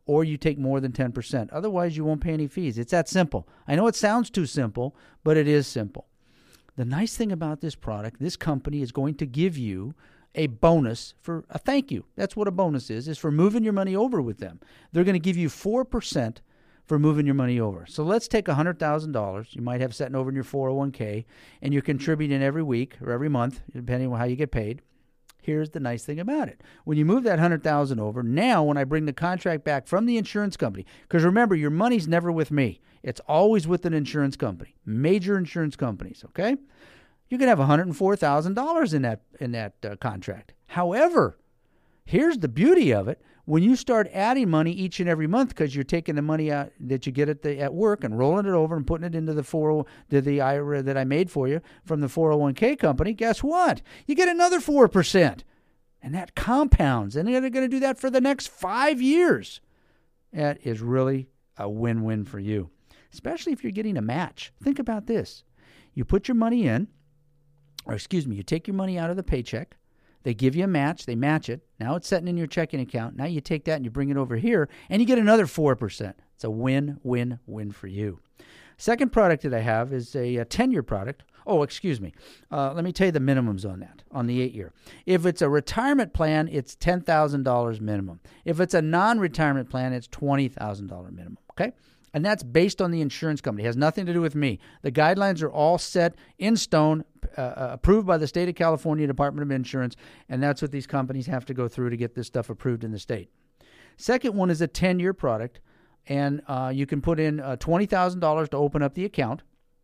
[SPEAKER 4] or you take more than 10%. Otherwise, you won't pay any fees. It's that simple. I know it sounds too simple, but it is simple. The nice thing about this product, this company is going to give you a bonus for a thank you. That's what a bonus is for moving your money over with them. They're going to give you 4% for moving your money over. So let's take $100,000 you might have sitting over in your 401k, and you're contributing every week or every month, depending on how you get paid. Here's the nice thing about it. When you move that $100,000 over, now when I bring the contract back from the insurance company, because remember, your money's never with me. It's always with an insurance company, major insurance companies, okay? You can have $104,000 in that contract. However, here's the beauty of it. When you start adding money each and every month, because you're taking the money out that you get at work and rolling it over and putting it into the IRA that I made for you from the 401k company, guess what? You get another 4%. And that compounds. And they're going to do that for the next 5 years. That is really a win-win for you, especially if you're getting a match. Think about this. You put your money in, you take your money out of the paycheck. They give you a match. They match it. Now it's sitting in your checking account. Now you take that and you bring it over here, and you get another 4%. It's a win-win-win for you. Second product that I have is a 10-year product. Let me tell you the minimums on that, on the 8-year. If it's a retirement plan, it's $10,000 minimum. If it's a non-retirement plan, it's $20,000 minimum, okay? And that's based on the insurance company. It has nothing to do with me. The guidelines are all set in stone, approved by the state of California Department of Insurance, and that's what these companies have to go through to get this stuff approved in the state. Second one is a 10-year product, and you can put in $20,000 to open up the account.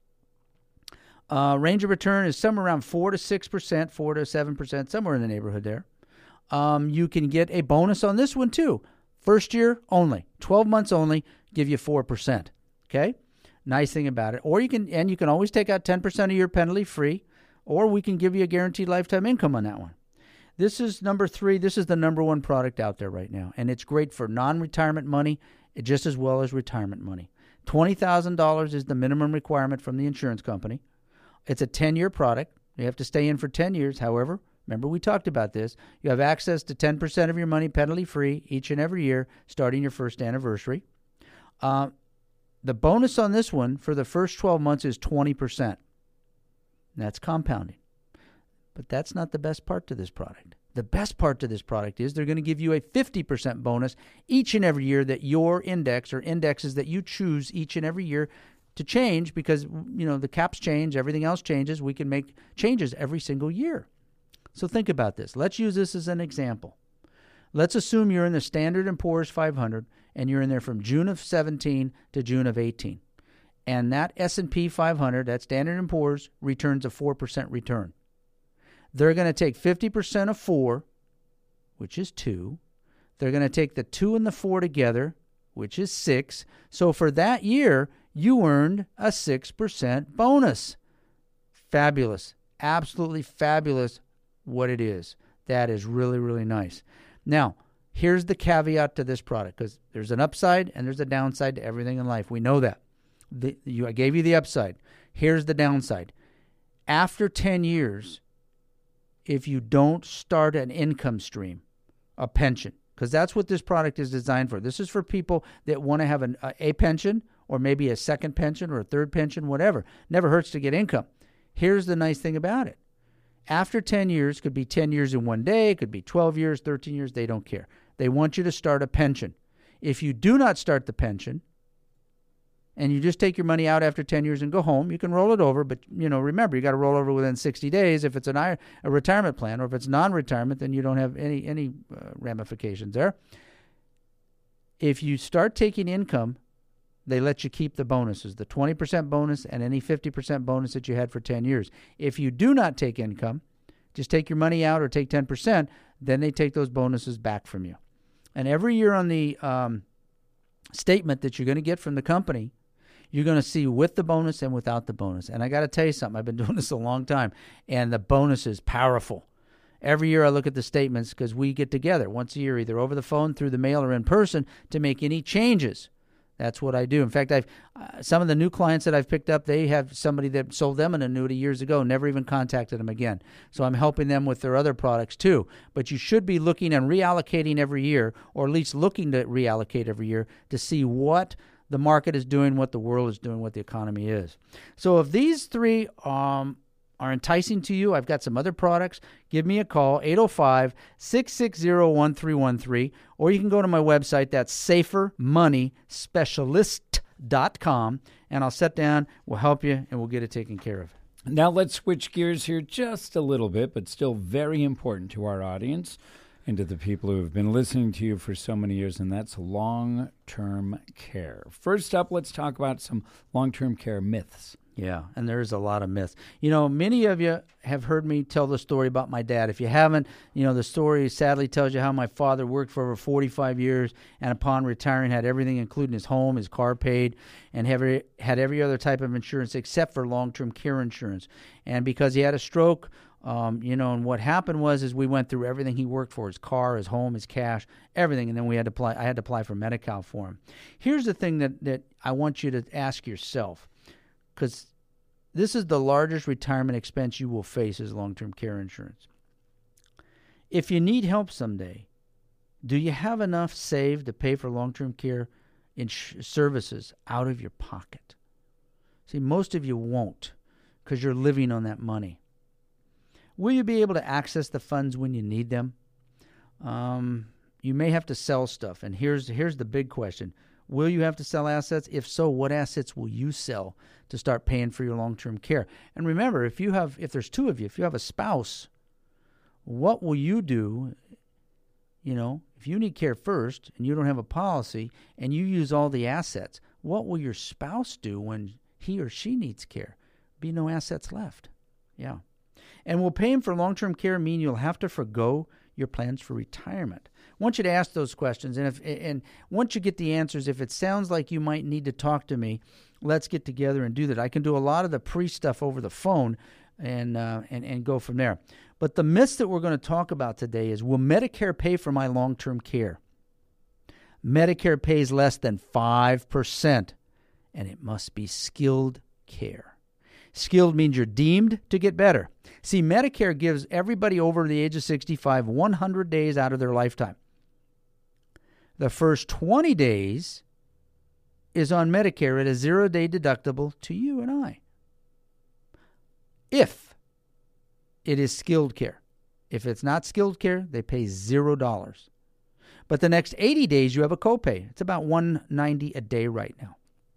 [SPEAKER 4] Range of return is somewhere around 4 to 6%, 4 to 7%, somewhere in the neighborhood there. You can get a bonus on this one too. First year only, 12 months only, give you 4%. Okay? Nice thing about it. Or you can always take out 10% of your penalty free, or we can give you a guaranteed lifetime income on that one. This is number 3. This is the number 1 product out there right now, and it's great for non-retirement money just as well as retirement money. $20,000 is the minimum requirement from the insurance company. It's a 10-year product. You have to stay in for 10 years. However, remember we talked about this. You have access to 10% of your money penalty-free each and every year starting your first anniversary. The bonus on this one for the first 12 months is 20%. That's compounding. But that's not the best part to this product. The best part to this product is they're going to give you a 50% bonus each and every year that your index or indexes that you choose each and every year to change, because the caps change, everything else changes. We can make changes every single year. So think about this. Let's use this as an example. Let's assume you're in the Standard & Poor's 500 and you're in there from June of 17 to June of 18. And that S&P 500, that Standard & Poor's, returns a 4% return. They're going to take 50% of 4, which is 2. They're going to take the 2 and the 4 together, which is 6. So for that year, you earned a 6% bonus. Fabulous. Absolutely fabulous what it is. That is really, really nice. Now, here's the caveat to this product, because there's an upside and there's a downside to everything in life. We know that. I gave you the upside. Here's the downside. After 10 years, if you don't start an income stream, a pension, because that's what this product is designed for. This is for people that want to have a pension, or maybe a second pension or a third pension, whatever. Never hurts to get income. Here's the nice thing about it. After 10 years, could be 10 years in one day, could be 12 years, 13 years, they don't care. They want you to start a pension. If you do not start the pension, and you just take your money out after 10 years and go home, you can roll it over, but remember, you got to roll over within 60 days if it's a retirement plan, or if it's non-retirement, then you don't have any ramifications there. If you start taking income, they let you keep the bonuses, the 20% bonus and any 50% bonus that you had for 10 years. If you do not take income, just take your money out or take 10%, then they take those bonuses back from you. And every year on the statement that you're going to get from the company, you're going to see with the bonus and without the bonus. And I got to tell you something. I've been doing this a long time, and the bonus is powerful. Every year I look at the statements, because we get together once a year, either over the phone, through the mail, or in person, to make any changes. That's what I do. In fact, I've some of the new clients that I've picked up, they have somebody that sold them an annuity years ago, never even contacted them again. So I'm helping them with their other products too. But you should be looking and reallocating every year, or at least looking to reallocate every year to see what the market is doing, what the world is doing, what the economy is. So if these three are enticing to you, I've got some other products. Give me a call, 805-660-1313, or you can go to my website. That's safermoneyspecialist.com, and I'll sit down, we'll help you, and we'll get it taken care of.
[SPEAKER 3] Now let's switch gears here just a little bit, but still very important to our audience and to the people who have been listening to you for so many years, and that's long-term care. First up, let's talk about some long-term care myths.
[SPEAKER 4] Yeah, and there's a lot of myths. You know, many of you have heard me tell the story about my dad. If you haven't, you know, the story sadly tells you how my father worked for over 45 years and upon retiring had everything, including his home, his car paid, and had every other type of insurance except for long-term care insurance. And because he had a stroke, you know, and what happened was we went through everything he worked for, his car, his home, his cash, everything, and then I had to apply for Medi-Cal for him. Here's the thing that I want you to ask yourself, because this is the largest retirement expense you will face is long-term care insurance. If you need help someday, do you have enough saved to pay for long-term care services out of your pocket? See, most of you won't because you're living on that money. Will you be able to access the funds when you need them? You may have to sell stuff, and here's the big question. Will you have to sell assets? If so, what assets will you sell to start paying for your long-term care? And remember, if there's two of you, if you have a spouse, what will you do? You know, if you need care first and you don't have a policy and you use all the assets, what will your spouse do when he or she needs care? Be no assets left. Yeah. And will paying for long-term care mean you'll have to forgo your plans for retirement? I want you to ask those questions, and once you get the answers, if it sounds like you might need to talk to me, let's get together and do that. I can do a lot of the pre-stuff over the phone and go from there. But the myths that we're going to talk about today is, will Medicare pay for my long-term care? Medicare pays less than 5%, and it must be skilled care. Skilled means you're deemed to get better. See, Medicare gives everybody over the age of 65 100 days out of their lifetime. The first 20 days is on Medicare at a 0-day deductible to you and I. If it is skilled care. If it's not skilled care, they pay $0. But the next 80 days, you have a copay. It's about $190 a day right now.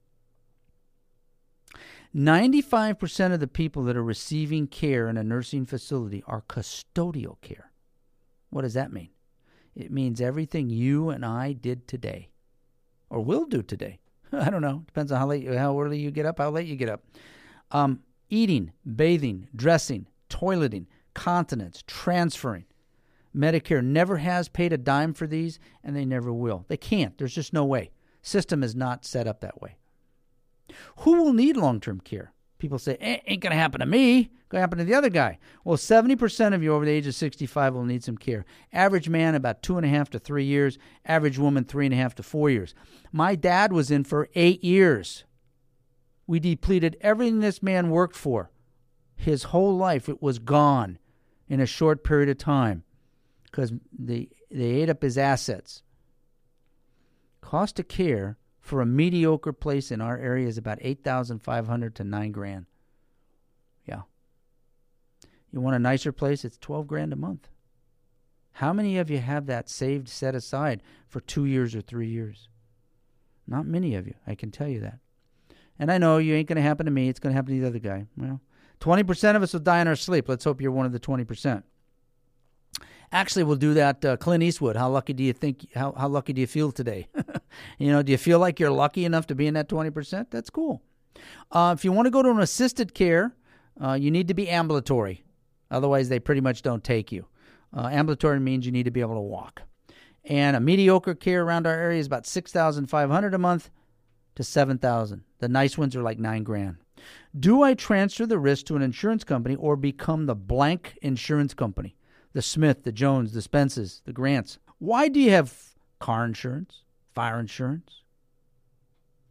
[SPEAKER 4] 95% of the people that are receiving care in a nursing facility are custodial care. What does that mean? It means everything you and I did today, or will do today. I don't know. Depends on how early you get up, how late you get up. Eating, bathing, dressing, toileting, continence, transferring. Medicare never has paid a dime for these, and they never will. They can't. There's just no way. System is not set up that way. Who will need long-term care? People say, ain't going to happen to me. Going to happen to the other guy. Well, 70% of you over the age of 65 will need some care. Average man, about 2.5 to 3 years. Average woman, 3.5 to 4 years. My dad was in for 8 years. We depleted everything this man worked for. His whole life, it was gone in a short period of time because they ate up his assets. Cost of care for a mediocre place in our area is about $8,500 to $9,000. Yeah. You want a nicer place? It's $12,000 a month. How many of you have that saved, set aside for 2 years or 3 years? Not many of you. I can tell you that. And I know you ain't going to happen to me. It's going to happen to the other guy. Well, 20% of us will die in our sleep. Let's hope you're one of the 20%. Actually, we'll do that. Clint Eastwood, how lucky do you think? How lucky do you feel today? Do you feel like you're lucky enough to be in that 20%? That's cool. If you want to go to an assisted care, you need to be ambulatory. Otherwise, they pretty much don't take you. Ambulatory means you need to be able to walk. And a mediocre care around our area is about $6,500 a month to $7,000. The nice ones are like $9,000. Do I transfer the risk to an insurance company or become the blank insurance company? The Smith, the Jones, the Spences, the Grants. Why do you have car insurance, fire insurance,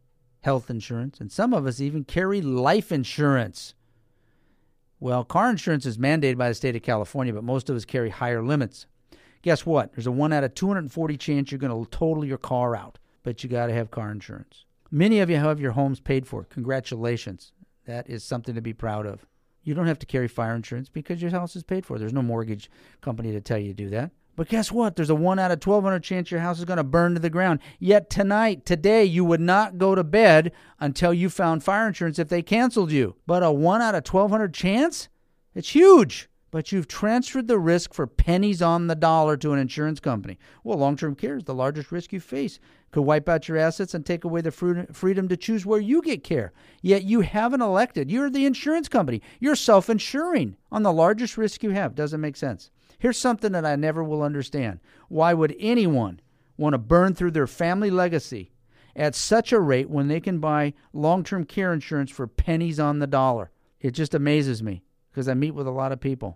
[SPEAKER 4] health insurance, and some of us even carry life insurance. Well, car insurance is mandated by the state of California, but most of us carry higher limits. Guess what? There's a 1 out of 240 chance you're going to total your car out, but you got to have car insurance. Many of you have your homes paid for. Congratulations. That is something to be proud of. You don't have to carry fire insurance because your house is paid for. There's no mortgage company to tell you to do that. But guess what? There's a 1 out of 1,200 chance your house is going to burn to the ground. Yet today, you would not go to bed until you found fire insurance if they canceled you. But a 1 out of 1,200 chance? It's huge. But you've transferred the risk for pennies on the dollar to an insurance company. Well, long-term care is the largest risk you face. Could wipe out your assets and take away the freedom to choose where you get care. Yet you haven't elected. You're the insurance company. You're self-insuring on the largest risk you have. Doesn't make sense. Here's something that I never will understand. Why would anyone want to burn through their family legacy at such a rate when they can buy long-term care insurance for pennies on the dollar? It just amazes me because I meet with a lot of people.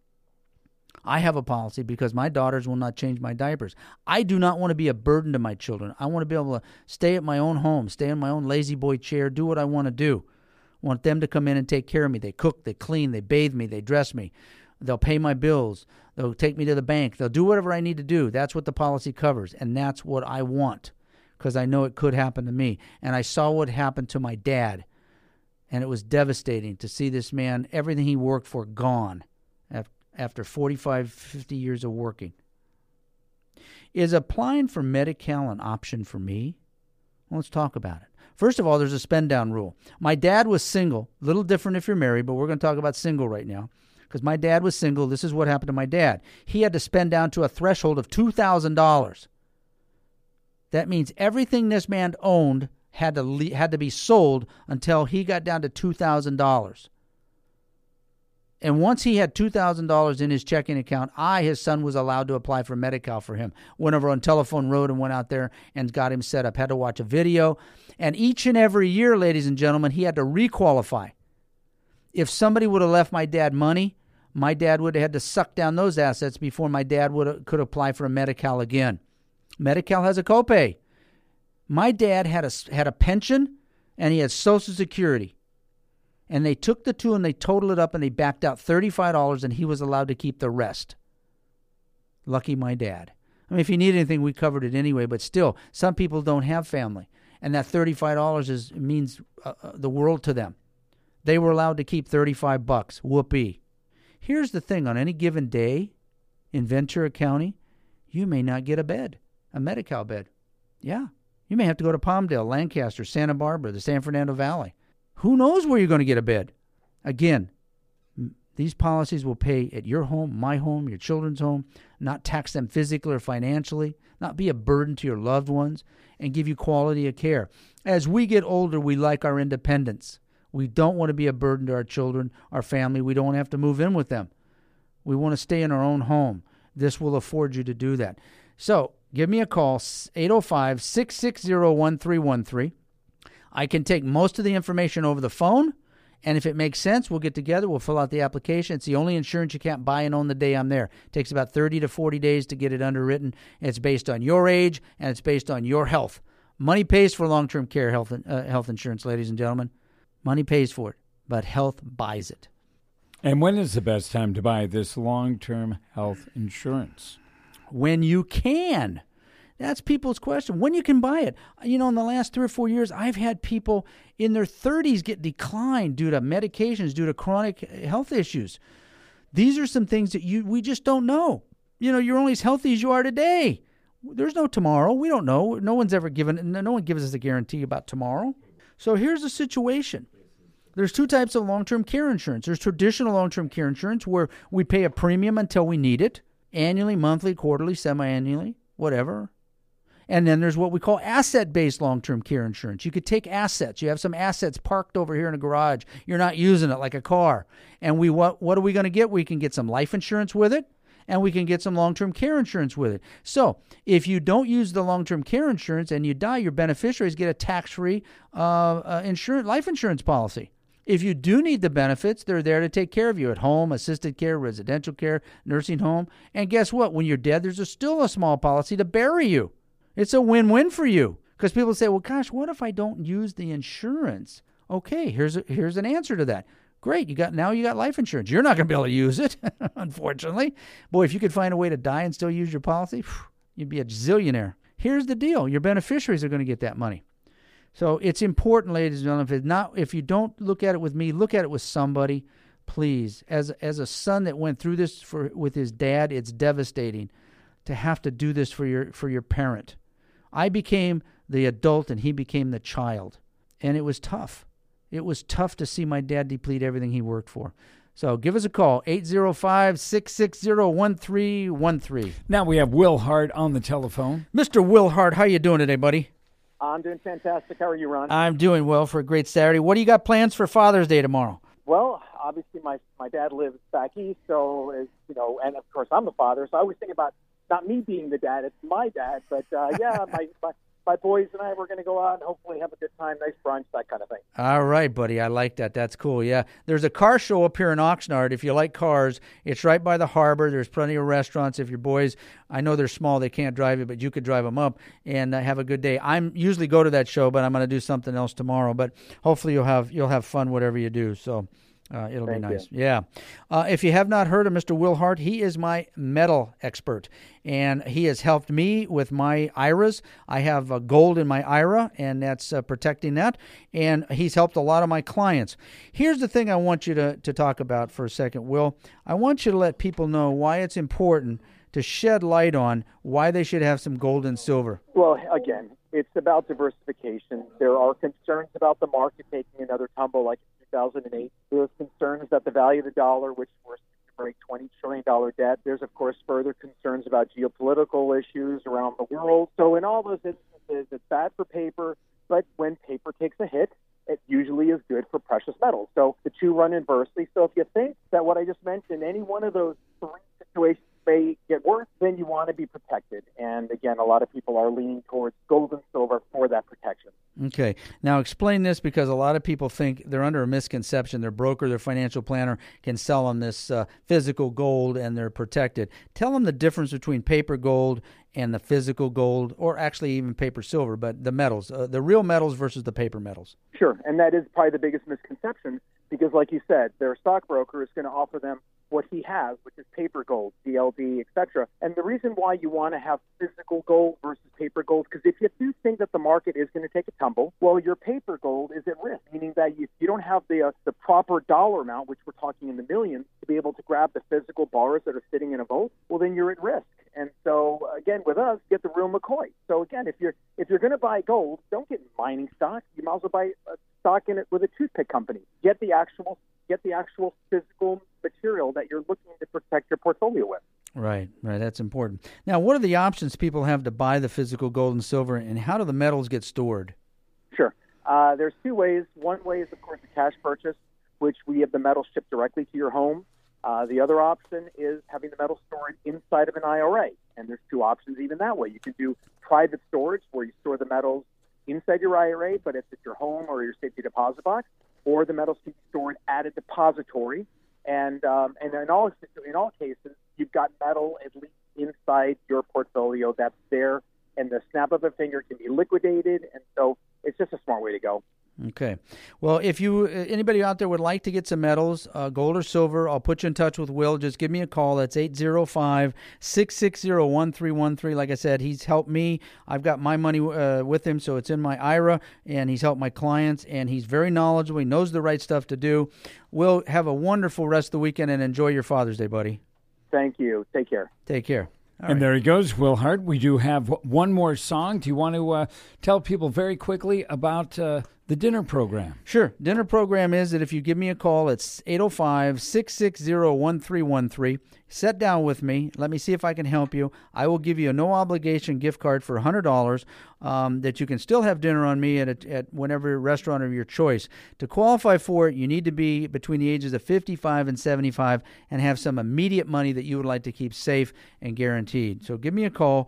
[SPEAKER 4] I have a policy because my daughters will not change my diapers. I do not want to be a burden to my children. I want to be able to stay at my own home, stay in my own lazy boy chair, do what I want to do. I want them to come in and take care of me. They cook, they clean, they bathe me, they dress me. They'll pay my bills. They'll take me to the bank. They'll do whatever I need to do. That's what the policy covers, and that's what I want because I know it could happen to me. And I saw what happened to my dad, and it was devastating to see this man, everything he worked for, gone after 45, 50 years of working. Is applying for Medi-Cal an option for me? Well, let's talk about it. First of all, there's a spend-down rule. My dad was single. A little different if you're married, but we're going to talk about single right now. Because my dad was single, this is what happened to my dad. He had to spend down to a threshold of $2,000. That means everything this man owned had to be sold until he got down to $2,000. And once he had $2,000 in his checking account, his son, was allowed to apply for Medi-Cal for him. Went over on Telephone Road and went out there and got him set up. Had to watch a video. And each and every year, ladies and gentlemen, he had to requalify. If somebody would have left my dad money, my dad would have had to suck down those assets before my dad could apply for a Medi-Cal again. Medi-Cal has a copay. My dad had a pension and he had Social Security. And they took the two and they totaled it up and they backed out $35 and he was allowed to keep the rest. Lucky my dad. I mean, if he needed anything, we covered it anyway, but still, some people don't have family. And that means the world to them. They were allowed to keep $35. Whoopee. Here's the thing. On any given day in Ventura County, you may not get a Medi-Cal bed. Yeah. You may have to go to Palmdale, Lancaster, Santa Barbara, the San Fernando Valley. Who knows where you're going to get a bed? Again, these policies will pay at your home, my home, your children's home, not tax them physically or financially, not be a burden to your loved ones, and give you quality of care. As we get older, we like our independence. We don't want to be a burden to our children, our family. We don't have to move in with them. We want to stay in our own home. This will afford you to do that. So give me a call, 805-660-1313. I can take most of the information over the phone, and if it makes sense, we'll get together. We'll fill out the application. It's the only insurance you can't buy and own the day I'm there. It takes about 30 to 40 days to get it underwritten. It's based on your age, and it's based on your health. Money pays for long-term care health insurance, ladies and gentlemen. Money pays for it, but health buys it.
[SPEAKER 3] And when is the best time to buy this long-term health insurance?
[SPEAKER 4] When you can. That's people's question. When you can buy it. You know, in the last 3 or 4 years, I've had people in their 30s get declined due to medications, due to chronic health issues. These are some things that we just don't know. You know, you're only as healthy as you are today. There's no tomorrow. We don't know. No one gives us a guarantee about tomorrow. So here's the situation. There's two types of long-term care insurance. There's traditional long-term care insurance where we pay a premium until we need it, annually, monthly, quarterly, semi-annually, whatever. And then there's what we call asset-based long-term care insurance. You could take assets. You have some assets parked over here in a garage. You're not using it like a car. And what are we going to get? We can get some life insurance with it, and we can get some long-term care insurance with it. So if you don't use the long-term care insurance and you die, your beneficiaries get a tax-free life insurance policy. If you do need the benefits, they're there to take care of you at home, assisted care, residential care, nursing home. And guess what? When you're dead, there's still a small policy to bury you. It's a win-win for you Because people say, well, gosh, what if I don't use the insurance? Okay, here's an answer to that. Great, you got life insurance. You're not going to be able to use it, unfortunately. Boy, if you could find a way to die and still use your policy, you'd be a zillionaire. Here's the deal. Your beneficiaries are going to get that money. So it's important, ladies and gentlemen, if you don't look at it with me, look at it with somebody, please. As a son that went through this with his dad, it's devastating to have to do this for your parent. I became the adult and he became the child, and it was tough. It was tough to see my dad deplete everything he worked for. So give us a call, 805-660-1313.
[SPEAKER 3] Now we have Will Hart on the telephone.
[SPEAKER 4] Mr. Will Hart, how you doing today, buddy?
[SPEAKER 6] I'm doing fantastic. How are you, Ron?
[SPEAKER 4] I'm doing well for a great Saturday. What do you got plans for Father's Day tomorrow?
[SPEAKER 6] Well, obviously my dad lives back east, so and of course I'm the father. So I always think about not me being the dad; it's my dad. But my boys and I were going to go out and hopefully have a good time, nice brunch, that kind of thing.
[SPEAKER 4] All right, buddy. I like that. That's cool. Yeah. There's a car show up here in Oxnard. If you like cars, it's right by the harbor. There's plenty of restaurants. If your boys, I know they're small, they can't drive it, but you could drive them up and have a good day. I'm usually go to that show, but I'm going to do something else tomorrow. But hopefully you'll have fun whatever you do. So it'll be nice. You. Yeah. If you have not heard of Mr. Will Hart, he is my metal expert, and he has helped me with my IRAs. I have gold in my IRA, and that's protecting that, and he's helped a lot of my clients. Here's the thing I want you to talk about for a second, Will. I want you to let people know why it's important to shed light on why they should have some gold and silver.
[SPEAKER 6] Well, again, it's about diversification. There are concerns about the market taking another tumble like 2008. There's concerns that the value of the dollar, which we're break $20 trillion debt. There's, of course, further concerns about geopolitical issues around the world. So in all those instances, it's bad for paper, but when paper takes a hit, it usually is good for precious metals. So the two run inversely. So if you think that what I just mentioned, any one of those three situations may get worse, then you want to be protected. And again, a lot of people are leaning towards gold and silver for that protection.
[SPEAKER 4] Okay. Now explain this, because a lot of people think they're under a misconception. Their broker, their financial planner can sell them this physical gold and they're protected. Tell them the difference between paper gold and the physical gold, or actually even paper silver, but the metals, the real metals versus the paper metals.
[SPEAKER 6] Sure. And that is probably the biggest misconception, because like you said, their stockbroker is going to offer them what he has, which is paper gold, DLD, etc. And the reason why you want to have physical gold versus paper gold, because if you do think that the market is going to take a tumble, well, your paper gold is at risk, meaning that you don't have the proper dollar amount, which we're talking in the millions, to be able to grab the physical bars that are sitting in a vault. Well, then you're at risk. And so, again, with us, get the real McCoy. So, again, if you're going to buy gold, don't get mining stock. You might as well buy stock in it with a toothpick company. Get the actual physical material that you're looking to protect your portfolio with.
[SPEAKER 4] Right. That's important. Now, what are the options people have to buy the physical gold and silver, and how do the metals get stored?
[SPEAKER 6] Sure. There's two ways. One way is, of course, a cash purchase, which we have the metal shipped directly to your home. The other option is having the metal stored inside of an IRA, and there's two options even that way. You can do private storage, where you store the metals inside your IRA, but it's at your home or your safety deposit box, or the metals can be stored at a depository. And in all cases, you've got metal at least inside your portfolio that's there, and the snap of a finger can be liquidated, and so it's just a smart way to go.
[SPEAKER 4] Okay. Well, if anybody out there would like to get some metals, gold or silver, I'll put you in touch with Will. Just give me a call. That's 805-660-1313. Like I said, he's helped me. I've got my money with him, so it's in my IRA, and he's helped my clients, and he's very knowledgeable. He knows the right stuff to do. Will, have a wonderful rest of the weekend, and enjoy your Father's Day, buddy.
[SPEAKER 6] Thank you. Take care.
[SPEAKER 4] Take care.
[SPEAKER 3] All right. There he goes, Will Hart. We do have one more song. Do you want to tell people very quickly about the dinner program?
[SPEAKER 4] Sure. Dinner program is that if you give me a call, it's 805-660-1313. Sit down with me. Let me see if I can help you. I will give you a no-obligation gift card for $100 that you can still have dinner on me at whatever restaurant of your choice. To qualify for it, you need to be between the ages of 55 and 75 and have some immediate money that you would like to keep safe and guaranteed. So give me a call,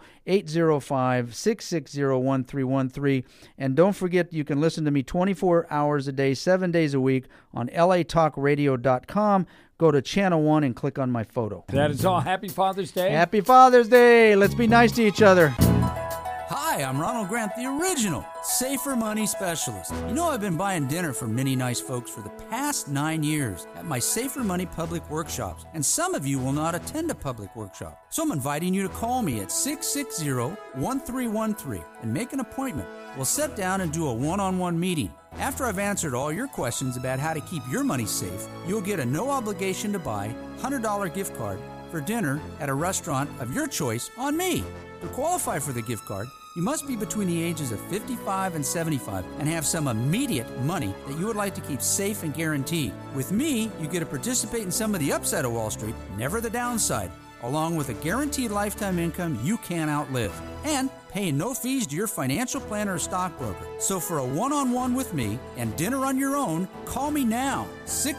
[SPEAKER 4] 805-660-1313. And don't forget, you can listen to me 24 hours a day, 7 days a week on latalkradio.com. Go to Channel 1 and click on my photo.
[SPEAKER 3] That is all. Happy Father's Day.
[SPEAKER 4] Happy Father's Day. Let's be nice to each other.
[SPEAKER 5] Hi, I'm Ronald Grant, the original Safer Money Specialist. You know, I've been buying dinner for many nice folks for the past 9 years at my Safer Money public workshops, and some of you will not attend a public workshop. So I'm inviting you to call me at 660-1313 and make an appointment. We'll sit down and do a one-on-one meeting. After I've answered all your questions about how to keep your money safe, you'll get a no-obligation-to-buy $100 gift card for dinner at a restaurant of your choice on me. To qualify for the gift card, you must be between the ages of 55 and 75 and have some immediate money that you would like to keep safe and guaranteed. With me, you get to participate in some of the upside of Wall Street, never the downside, along with a guaranteed lifetime income you can't outlive, and paying no fees to your financial planner or stockbroker. So for a one-on-one with me and dinner on your own, call me now,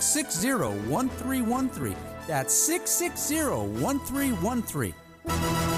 [SPEAKER 5] 660-1313. That's 660-1313.